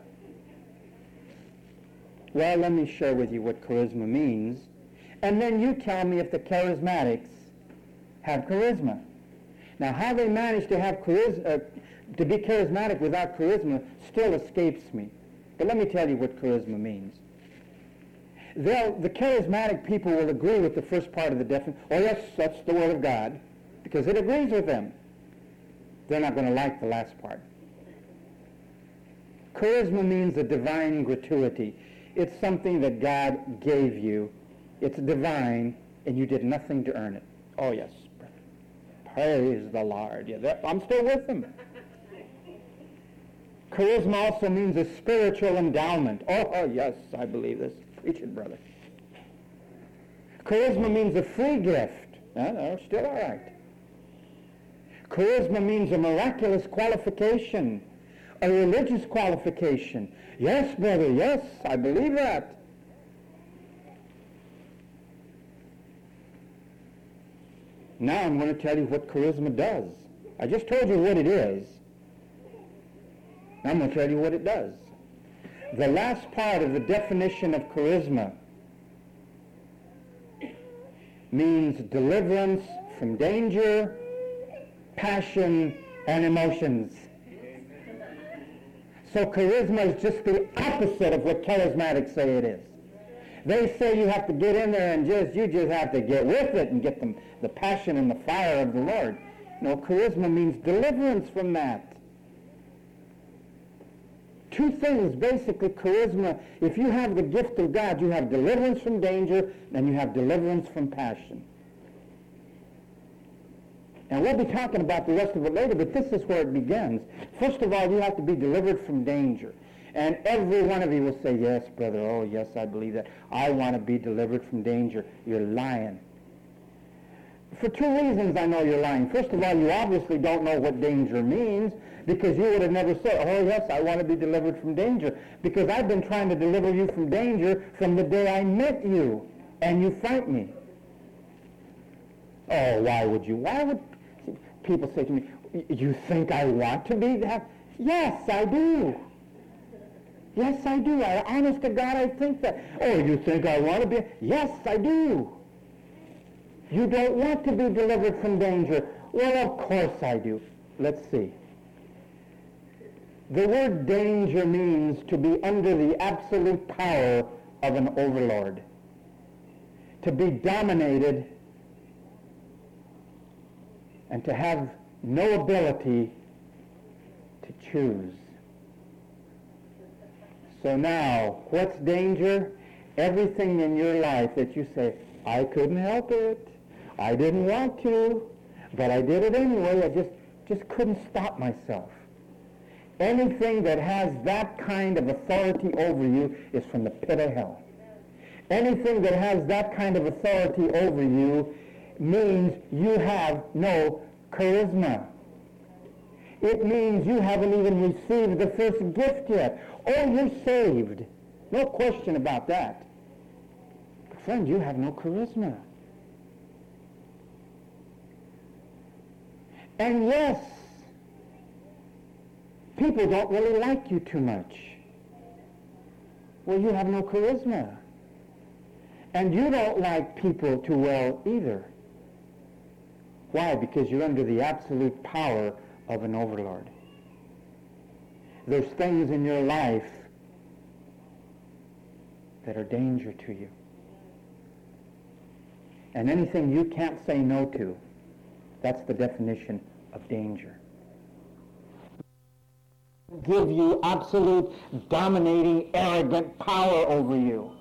Well, let me share with you what charisma means, and then you tell me if the charismatics have charisma. Now, how they manage to have charisma, uh, to be charismatic without charisma still escapes me. But let me tell you what charisma means. They'll, the charismatic people will agree with the first part of the definition. Oh, yes, that's the Word of God, because it agrees with them. They're not going to like the last part. Charisma means a divine gratuity. It's something that God gave you. It's divine, and you did nothing to earn it. Oh, yes, brother. Praise the Lord. Yeah, that, I'm still with them. Charisma also means a spiritual endowment. Oh, oh, yes, I believe this. Preach it, brother. Charisma means a free gift. No, no, still all right. Charisma means a miraculous qualification, a religious qualification. Yes, brother, yes, I believe that. Now I'm going to tell you what charisma does. I just told you what it is. Now I'm going to tell you what it does. The last part of the definition of charisma means deliverance from danger, passion, and emotions. So charisma is just the opposite of what charismatics say it is. They say you have to get in there and just, you just have to get with it and get them, the passion and the fire of the Lord. No, charisma means deliverance from that. Two things, basically, charisma. If you have the gift of God, you have deliverance from danger and you have deliverance from passion. And we'll be talking about the rest of it later, but this is where it begins. First of all, you have to be delivered from danger. And every one of you will say, yes, brother, oh, yes, I believe that. I want to be delivered from danger. You're lying. For two reasons I know you're lying. First of all, you obviously don't know what danger means, because you would have never said, oh, yes, I want to be delivered from danger. Because I've been trying to deliver you from danger from the day I met you, and you fight me. Oh, why would you? Why would people say to me, you think I want to be that? Yes, I do. Yes, I do. I, honest to God, I think that. Oh, you think I want to be? Yes, I do. You don't want to be delivered from danger. Well, of course I do. Let's see. The word danger means to be under the absolute power of an overlord. To be dominated and to have no ability to choose. So now, what's danger? Everything in your life that you say, I couldn't help it. I didn't want to, but I did it anyway. I just, just couldn't stop myself. Anything that has that kind of authority over you is from the pit of hell. Anything that has that kind of authority over you means you have no charisma. It means you haven't even received the first gift yet. Oh, you're saved. No question about that. But friend, you have no charisma. And yes, people don't really like you too much. Well, you have no charisma. And you don't like people too well either. Why? Because you're under the absolute power of an overlord. There's things in your life that are danger to you. And anything you can't say no to, that's the definition of danger. Give you absolute, dominating, arrogant power over you.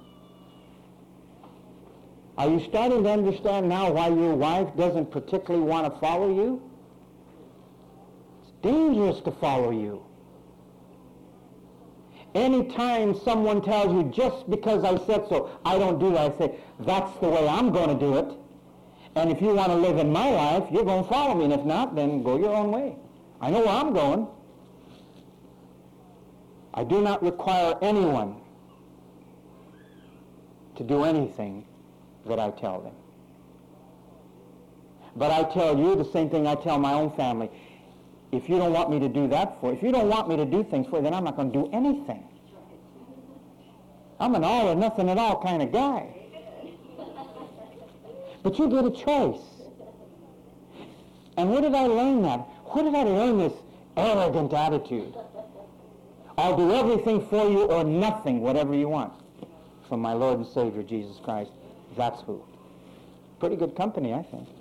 Are you starting to understand now why your wife doesn't particularly want to follow you? It's dangerous to follow you. Anytime someone tells you, just because I said so, I don't do that, I say, that's the way I'm going to do it. And if you want to live in my life, you're going to follow me. And if not, then go your own way. I know where I'm going. I do not require anyone to do anything that I tell them. But I tell you the same thing I tell my own family. If you don't want me to do that for, if you don't want me to do things for you, then I'm not going to do anything. I'm an all or nothing at all kind of guy. But you get a choice. And where did I learn that? Where did I learn this arrogant attitude? I'll do everything for you or nothing, whatever you want. From my Lord and Savior, Jesus Christ. That's who. Pretty good company, I think.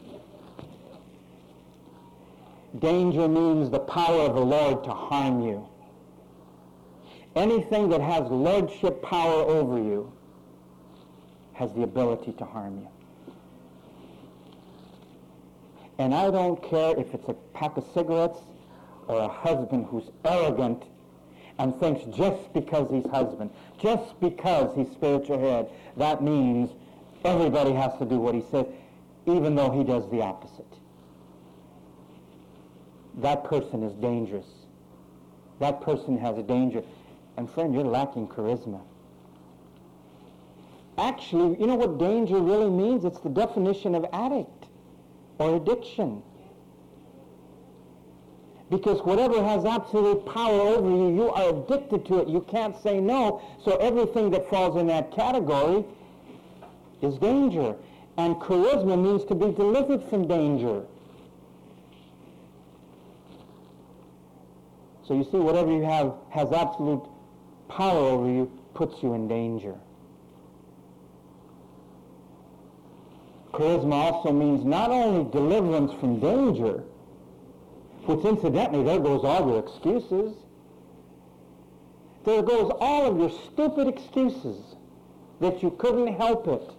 Danger means the power of the Lord to harm you. Anything that has lordship power over you has the ability to harm you. And I don't care if it's a pack of cigarettes or a husband who's arrogant and thinks just because he's husband, just because he's spiritual head, that means everybody has to do what he says, even though he does the opposite. That person is dangerous. That person has a danger. And friend, you're lacking charisma. Actually, you know what danger really means? It's the definition of addict or addiction. Because whatever has absolute power over you, you are addicted to it. You can't say no. So everything that falls in that category is danger. And charisma means to be delivered from danger. So you see, whatever you have has absolute power over you puts you in danger. Charisma also means not only deliverance from danger, which incidentally, there goes all your excuses. There goes all of your stupid excuses that you couldn't help it.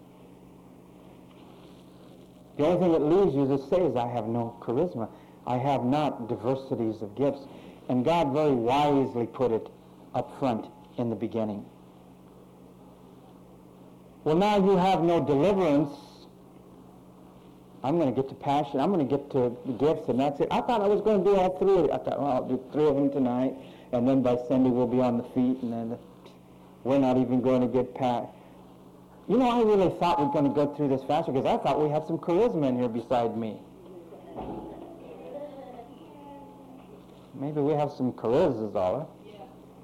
The only thing that leaves you to say is, I have no charisma. I have not diversities of gifts. And God very wisely put it up front in the beginning. Well, now you have no deliverance. I'm going to get to passion. I'm going to get to the gifts, and that's it. I thought I was going to do all three. I thought, well, I'll do three of them tonight, and then by Sunday we'll be on the feet, and then we're not even going to get past. You know, I really thought we were going to go through this faster because I thought we had some charisma in here beside me. Maybe we have some charisma, all right.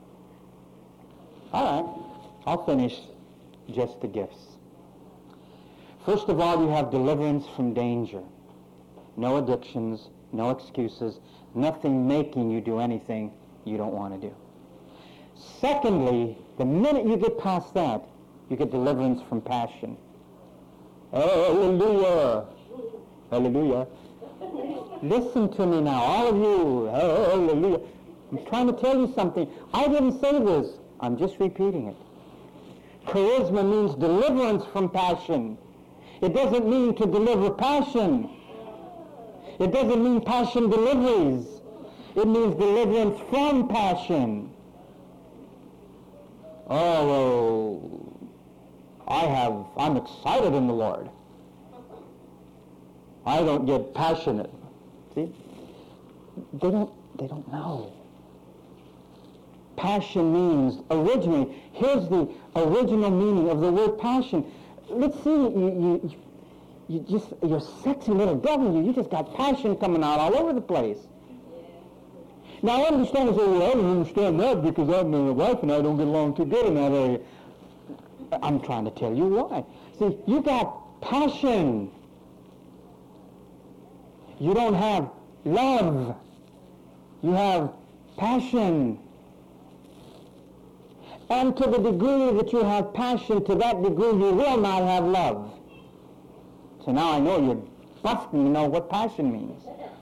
All right, I'll finish just the gifts. First of all, you have deliverance from danger. No addictions, no excuses, nothing making you do anything you don't want to do. Secondly, the minute you get past that, you get deliverance from passion. Hallelujah! Hallelujah! Listen to me now, all of you. Hallelujah! I'm trying to tell you something. I didn't say this. I'm just repeating it. Charisma means deliverance from passion. It doesn't mean to deliver passion. It doesn't mean passion deliveries. It means deliverance from passion. Oh, I have, I'm excited in the Lord. I don't get passionate. See? They don't, they don't know. Passion means, originally, here's the original meaning of the word passion. Let's see, you, you, you just, you're sexy little devil, you, you just got passion coming out all over the place. Now I understand, I say, well, I don't understand that because I'm, my wife and I don't get along too good in that area. I'm trying to tell you why. See, you got passion. You don't have love. You have passion. And to the degree that you have passion, to that degree you will not have love. So now I know you're busting to know what passion means.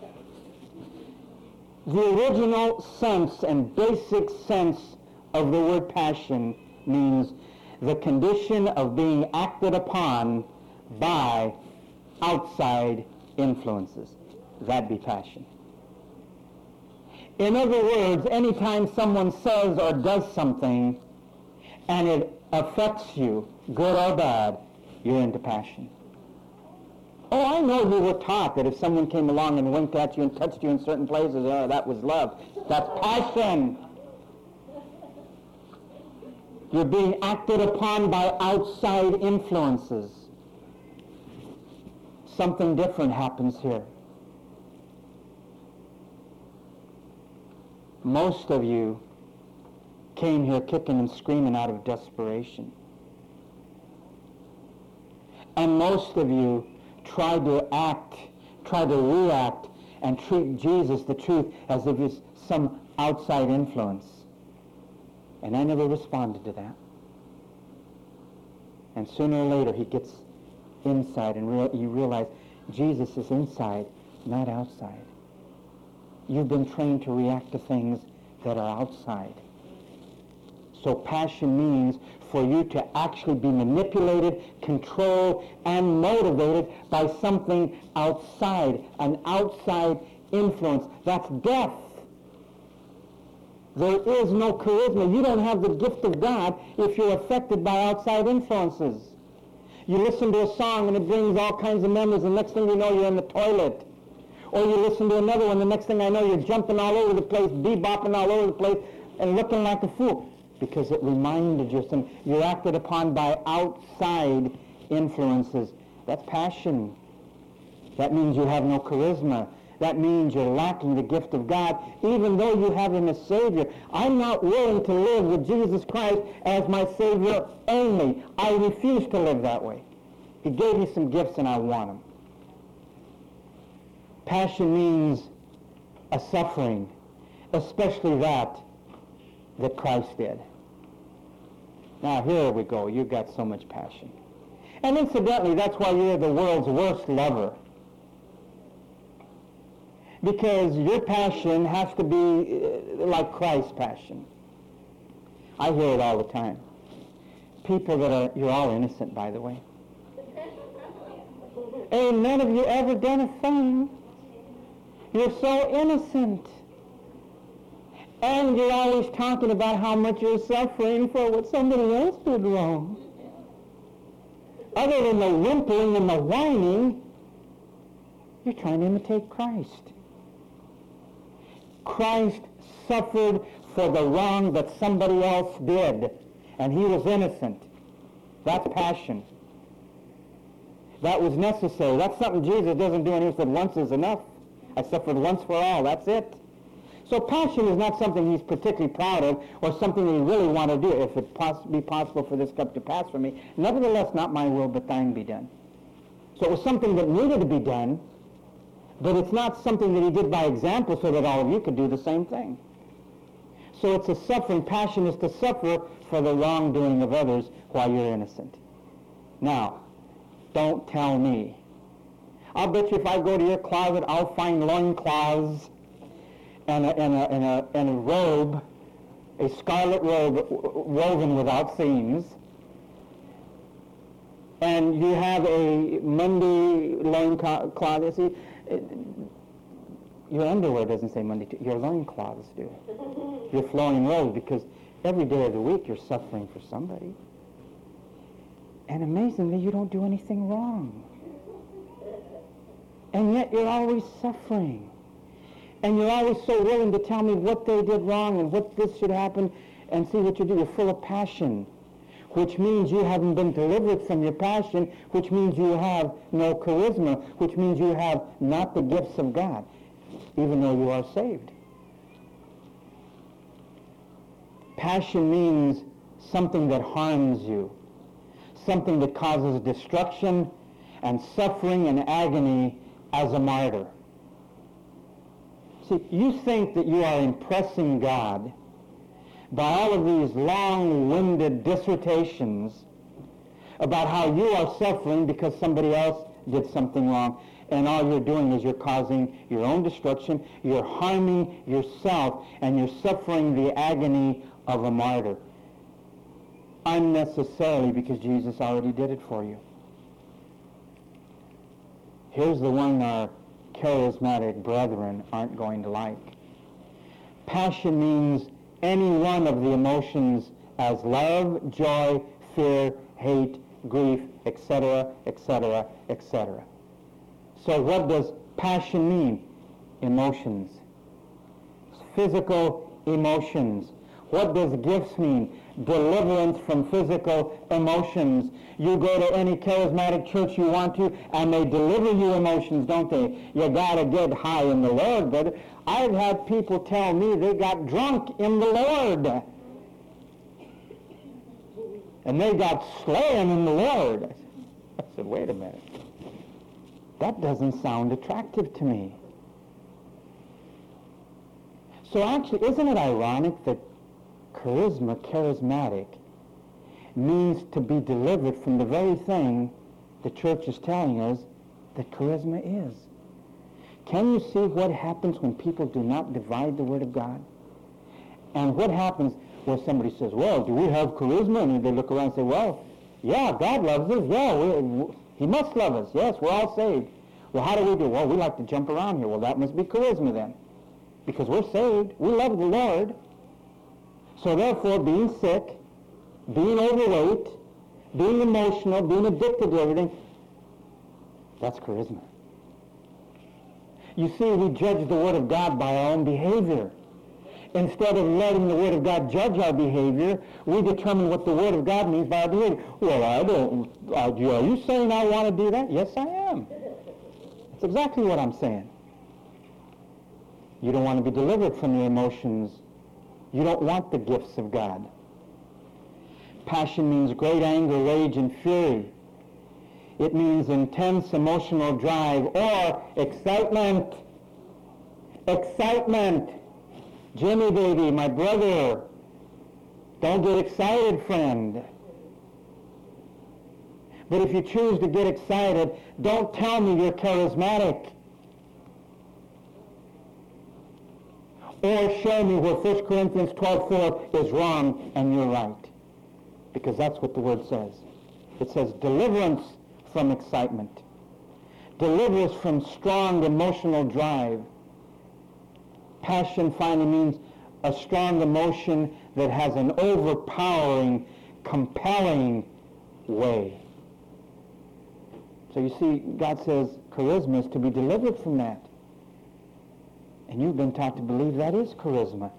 The original sense and basic sense of the word passion means the condition of being acted upon by outside influences. That'd be passion. In other words, anytime someone says or does something and it affects you, good or bad, you're into passion. Oh, I know you were taught that if someone came along and winked at you and touched you in certain places, oh, that was love. That's passion. You're being acted upon by outside influences. Something different happens here. Most of you came here kicking and screaming out of desperation. And most of you tried to act, tried to react, and treat Jesus, the truth, as if it's some outside influence. And I never responded to that. And sooner or later he gets inside and real, you realize Jesus is inside, not outside. You've been trained to react to things that are outside. So passion means for you to actually be manipulated, controlled, and motivated by something outside, an outside influence. That's death. There is no charisma. You don't have the gift of God if you're affected by outside influences. You listen to a song and it brings all kinds of memories, and the next thing you know, you're in the toilet. Or you listen to another one, the next thing I know, you're jumping all over the place, bebopping all over the place, and looking like a fool. Because it reminded you of something. You're acted upon by outside influences. That's passion. That means you have no charisma. That means you're lacking the gift of God, even though you have him as Savior. I'm not willing to live with Jesus Christ as my Savior only. I refuse to live that way. He gave me some gifts and I want them. Passion means a suffering, especially that that Christ did. Now here we go. You've got so much passion. And incidentally, that's why you're the world's worst lover. Because your passion has to be uh, like Christ's passion. I hear it all the time. People that are, you're all innocent, by the way. Ain't none of you ever done a thing. You're so innocent. And you're always talking about how much you're suffering for what somebody else did wrong. Other than the whimpering and the whining, you're trying to imitate Christ. Christ suffered for the wrong that somebody else did, and he was innocent. That's passion. That was necessary. That's something Jesus doesn't do, and he said, once is enough. I suffered once for all. That's it. So passion is not something he's particularly proud of or something that he really want to do, if it poss- be possible for this cup to pass from me. Nevertheless, not my will, but thine be done. So it was something that needed to be done, but it's not something that he did by example so that all of you could do the same thing. So it's a suffering. Passion is to suffer for the wrongdoing of others while you're innocent. Now, don't tell me. I'll bet you if I go to your closet, I'll find loincloths and a, and, a, and, a, and a robe, a scarlet robe woven without seams. And you have a Monday loincloth. See, it, your underwear doesn't say Monday. Your loincloths do. Your flowing robes, because every day of the week you're suffering for somebody. And amazingly, you don't do anything wrong. And yet you're always suffering. And you're always so willing to tell me what they did wrong and what this should happen, and see what you do. You're full of passion, which means you haven't been delivered from your passion, which means you have no charisma, which means you have not the gifts of God, even though you are saved. Passion means something that harms you, something that causes destruction and suffering and agony as a martyr. See, you think that you are impressing God by all of these long-winded dissertations about how you are suffering because somebody else did something wrong, and all you're doing is you're causing your own destruction, you're harming yourself, and you're suffering the agony of a martyr. Unnecessarily, because Jesus already did it for you. Here's the one our charismatic brethren aren't going to like. Passion means any one of the emotions as love, joy, fear, hate, grief, et cetera, et cetera, et cetera. So what does passion mean? Emotions. Physical emotions. What does gifts mean? Deliverance from physical emotions. You go to any charismatic church you want to, and they deliver you emotions, don't they? You got to get high in the Lord, brother. I've had people tell me they got drunk in the Lord. And they got slaying in the Lord. I said, wait a minute. That doesn't sound attractive to me. So actually, isn't it ironic that charisma, charismatic, means to be delivered from the very thing the church is telling us that charisma is? Can you see what happens when people do not divide the Word of God? And what happens Where somebody says, well, do we have charisma? And they look around and say, well, yeah, God loves us. Yeah, we, he must love us. Yes, we're all saved. Well, how do we do? Well, we like to jump around here. Well, that must be charisma then. Because we're saved. We love the Lord. So therefore, being sick, being overweight, being emotional, being addicted to everything, that's charisma. You see, we judge the Word of God by our own behavior. Instead of letting the Word of God judge our behavior, we determine what the Word of God means by our behavior. Well, I don't, are you, are you saying I want to do that? Yes, I am. That's exactly what I'm saying. You don't want to be delivered from your emotions. You don't want the gifts of God. Passion means great anger, rage, and fury. It means intense emotional drive or excitement. Excitement. Jimmy, baby, my brother, don't get excited, friend. But if you choose to get excited, don't tell me you're charismatic. Or show me where First Corinthians twelve four is wrong and you're right. Because that's what the Word says. It says deliverance from excitement. Deliverance from strong emotional drive. Passion finally means a strong emotion that has an overpowering, compelling way. So you see, God says charisma is to be delivered from that. And you've been taught to believe that is charisma.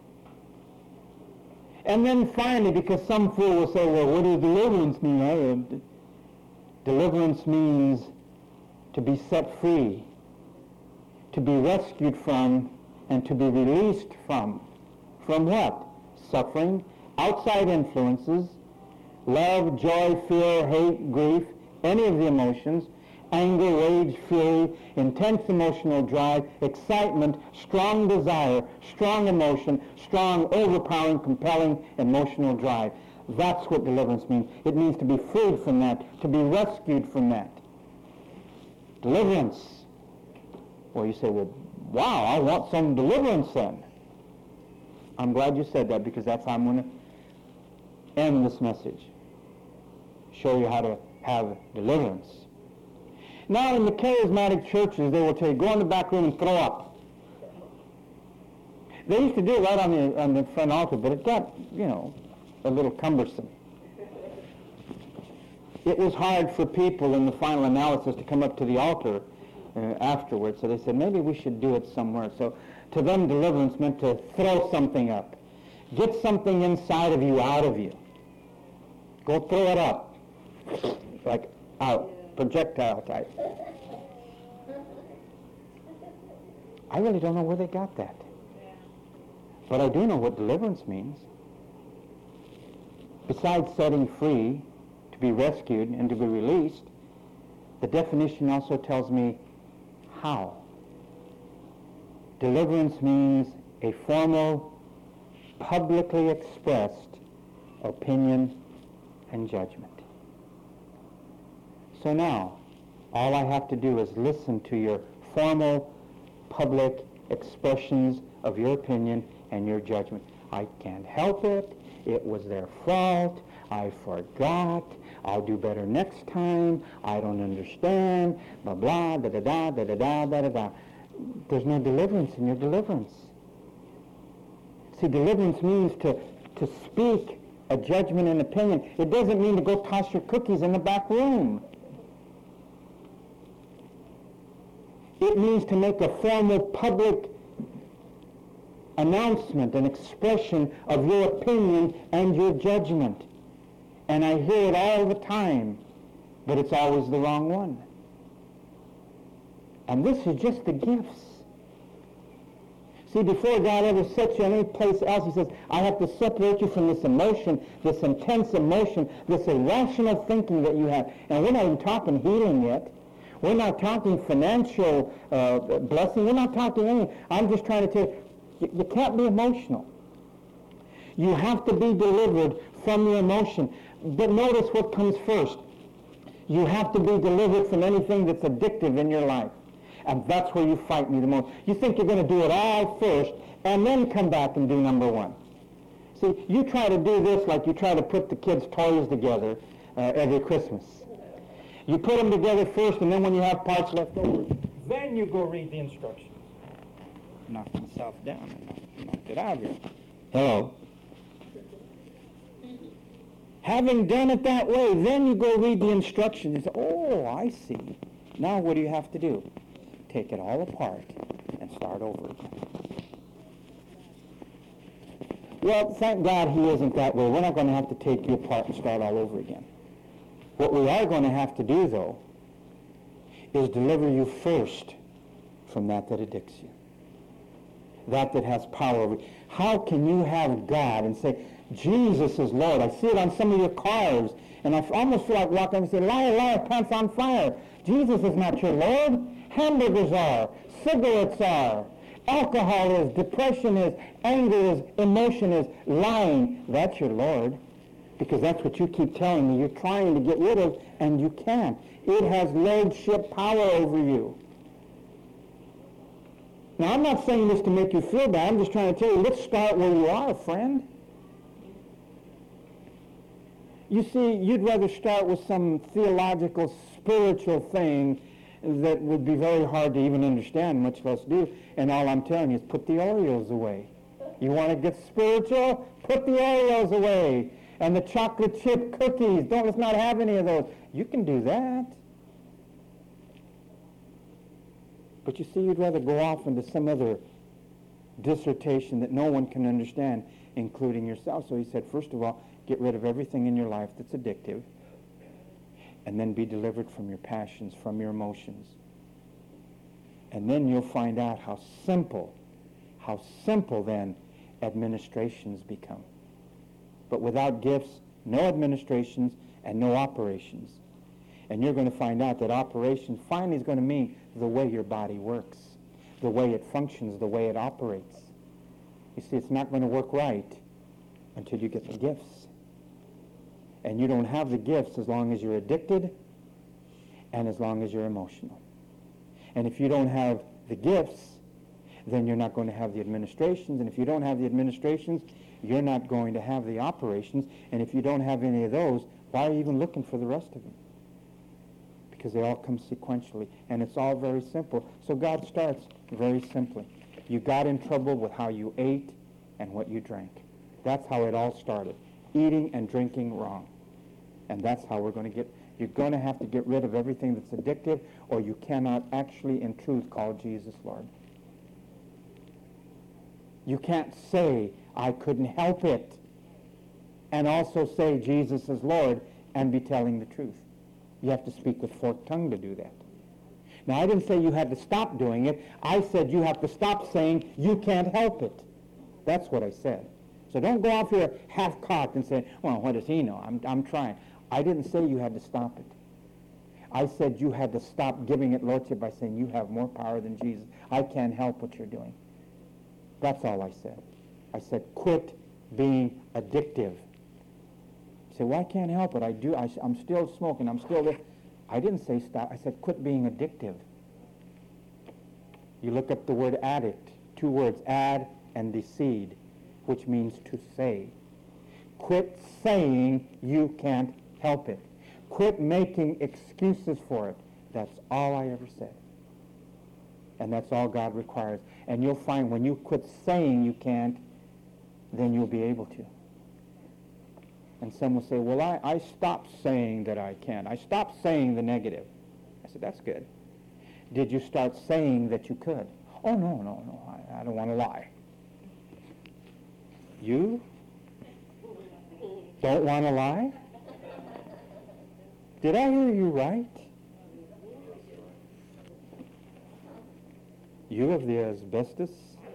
And then finally, because some fool will say, well, what does deliverance mean? I, deliverance means to be set free, to be rescued from, and to be released from. From what? Suffering, outside influences, love, joy, fear, hate, grief, any of the emotions, anger, rage, fury, intense emotional drive, excitement, strong desire, strong emotion, strong, overpowering, compelling emotional drive. That's what deliverance means. It means to be freed from that, to be rescued from that. Deliverance. Well, you say, well, wow, I want some deliverance then. I'm glad you said that, because that's how I'm going to end this message. Show you how to have deliverance. Now, in the charismatic churches, they will tell you, go in the back room and throw up. They used to do it right on the, on the front altar, but it got, you know, a little cumbersome. It was hard for people in the final analysis to come up to the altar uh, afterwards, so they said, maybe we should do it somewhere. So to them, deliverance meant to throw something up. Get something inside of you out of you. Go throw it up. Like out. Projectile type. I really don't know where they got that. But I do know what deliverance means. Besides setting free, to be rescued and to be released, the definition also tells me how. Deliverance means a formal, publicly expressed opinion and judgment. So now, all I have to do is listen to your formal, public expressions of your opinion and your judgment. I can't help it. It was their fault. I forgot. I'll do better next time. I don't understand. Blah, blah, da-da-da, da-da-da, da-da-da. There's no deliverance in your deliverance. See, deliverance means to, to speak a judgment and opinion. It doesn't mean to go toss your cookies in the back room. It means to make a formal public announcement, an expression of your opinion and your judgment. And I hear it all the time, but it's always the wrong one. And this is just the gifts. See, before God ever sets you in any place else, he says, I have to separate you from this emotion, this intense emotion, this irrational thinking that you have. And we're not even talking healing yet. We're not talking financial uh, blessing. We're not talking anything. I'm just trying to tell you, you, you can't be emotional. You have to be delivered from your emotion. But notice what comes first. You have to be delivered from anything that's addictive in your life. And that's where you fight me the most. You think you're going to do it all first and then come back and do number one. See, you try to do this like you try to put the kids' toys together uh, every Christmas. You put them together first, and then when you have parts left over, then you go read the instructions. Knock myself down and knock it out here. Hello. Having done it that way, then you go read the instructions and say, oh, I see. Now what do you have to do? Take it all apart and start over again. Well, thank God he isn't that way. We're not going to have to take you apart and start all over again. What we are going to have to do, though, is deliver you first from that that addicts you, that that has power over you. How can you have God and say, Jesus is Lord? I see it on some of your cars, and I almost feel like walking and say, liar, liar, pants on fire. Jesus is not your Lord. Hamburgers are. Cigarettes are. Alcohol is. Depression is. Anger is. Emotion is. Lying. That's your Lord. Because that's what you keep telling me you're trying to get rid of, and you can't. It has lordship power over you. Now, I'm not saying this to make you feel bad. I'm just trying to tell you, let's start where you are, friend. You see, you'd rather start with some theological, spiritual thing that would be very hard to even understand, much less do. And all I'm telling you is put the Oreos away. You want to get spiritual? Put the Oreos away. And the chocolate chip cookies. Don't, let's not have any of those. You can do that. But you see, you'd rather go off into some other dissertation that no one can understand, including yourself. So he said, first of all, get rid of everything in your life that's addictive, and then be delivered from your passions, from your emotions. And then you'll find out how simple, how simple then administrations become. But without gifts, no administrations and no operations. And you're going to find out that operations finally is going to mean the way your body works, the way it functions, the way it operates. You see, it's not going to work right until you get the gifts. And you don't have the gifts as long as you're addicted and as long as you're emotional. And if you don't have the gifts, then you're not going to have the administrations. And if you don't have the administrations, you're not going to have the operations. And if you don't have any of those, why are you even looking for the rest of them? Because they all come sequentially. And it's all very simple. So God starts very simply. You got in trouble with how you ate and what you drank. That's how it all started. Eating and drinking wrong. And that's how we're going to get, you're going to have to get rid of everything that's addictive, or you cannot actually in truth call Jesus Lord. You can't say, I couldn't help it, and also say Jesus is Lord and be telling the truth. You have to speak with forked tongue to do that. Now, I didn't say you had to stop doing it. I said you have to stop saying you can't help it. That's what I said. So don't go off here half-cocked and say, well, what does he know? I'm, I'm trying. I didn't say you had to stop it. I said you had to stop giving it lordship by saying you have more power than Jesus. I can't help what you're doing. That's all I said. I said quit being addictive. You say, well, I can't help it. I do. I, I'm still smoking. I'm still there. I didn't say stop. I said quit being addictive. You look up the word addict. Two words, add and decede, which means to say. Quit saying you can't help it. Quit making excuses for it. That's all I ever said. And that's all God requires. And you'll find when you quit saying you can't, then you'll be able to. And some will say, well, I, I stopped saying that I can't. I stopped saying the negative. I said, that's good. Did you start saying that you could? Oh, no, no, no, I, I don't want to lie. You don't want to lie? Did I hear you right? You of the asbestos?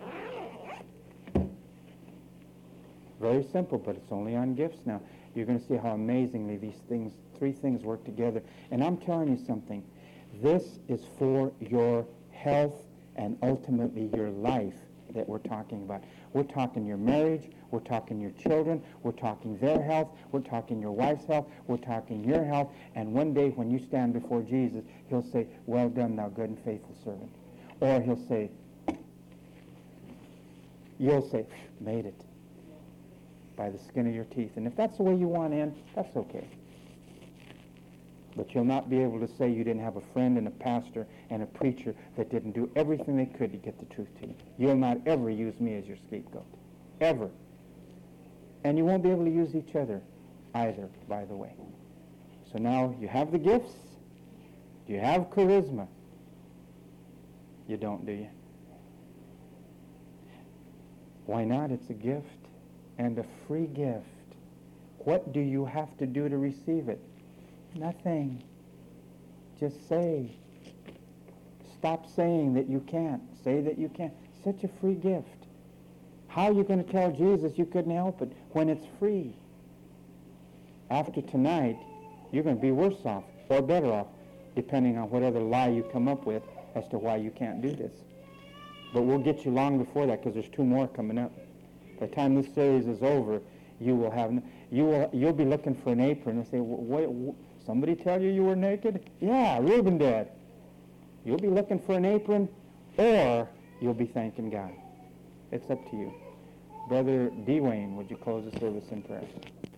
Very simple, but it's only on gifts now. You're going to see how amazingly these things, three things work together. And I'm telling you something. This is for your health and ultimately your life that we're talking about. We're talking your marriage, we're talking your children, we're talking their health, we're talking your wife's health, we're talking your health, and one day when you stand before Jesus, he'll say, well done, thou good and faithful servant. Or he'll say, you'll say, made it. by the skin of your teeth. And if that's the way you want in, that's okay. But you'll not be able to say you didn't have a friend and a pastor and a preacher that didn't do everything they could to get the truth to you. You'll not ever use me as your scapegoat. Ever. And you won't be able to use each other either, by the way. So now you have the gifts. Do you have charisma? You don't, do you? Why not? It's a gift, and a free gift. What do you have to do to receive it? Nothing. Just say. Stop saying that you can't. Say that you can. Such a free gift. How are you going to tell Jesus you couldn't help it when it's free? After tonight, you're going to be worse off or better off, depending on what other lie you come up with as to why you can't do this. But we'll get you long before that, because there's two more coming up. By the time this series is over, you will have you will you'll be looking for an apron and say, "Wait, somebody tell you you were naked?" Yeah, Reuben did. You'll be looking for an apron, or you'll be thanking God. It's up to you. Brother D. Wayne, would you close the service in prayer?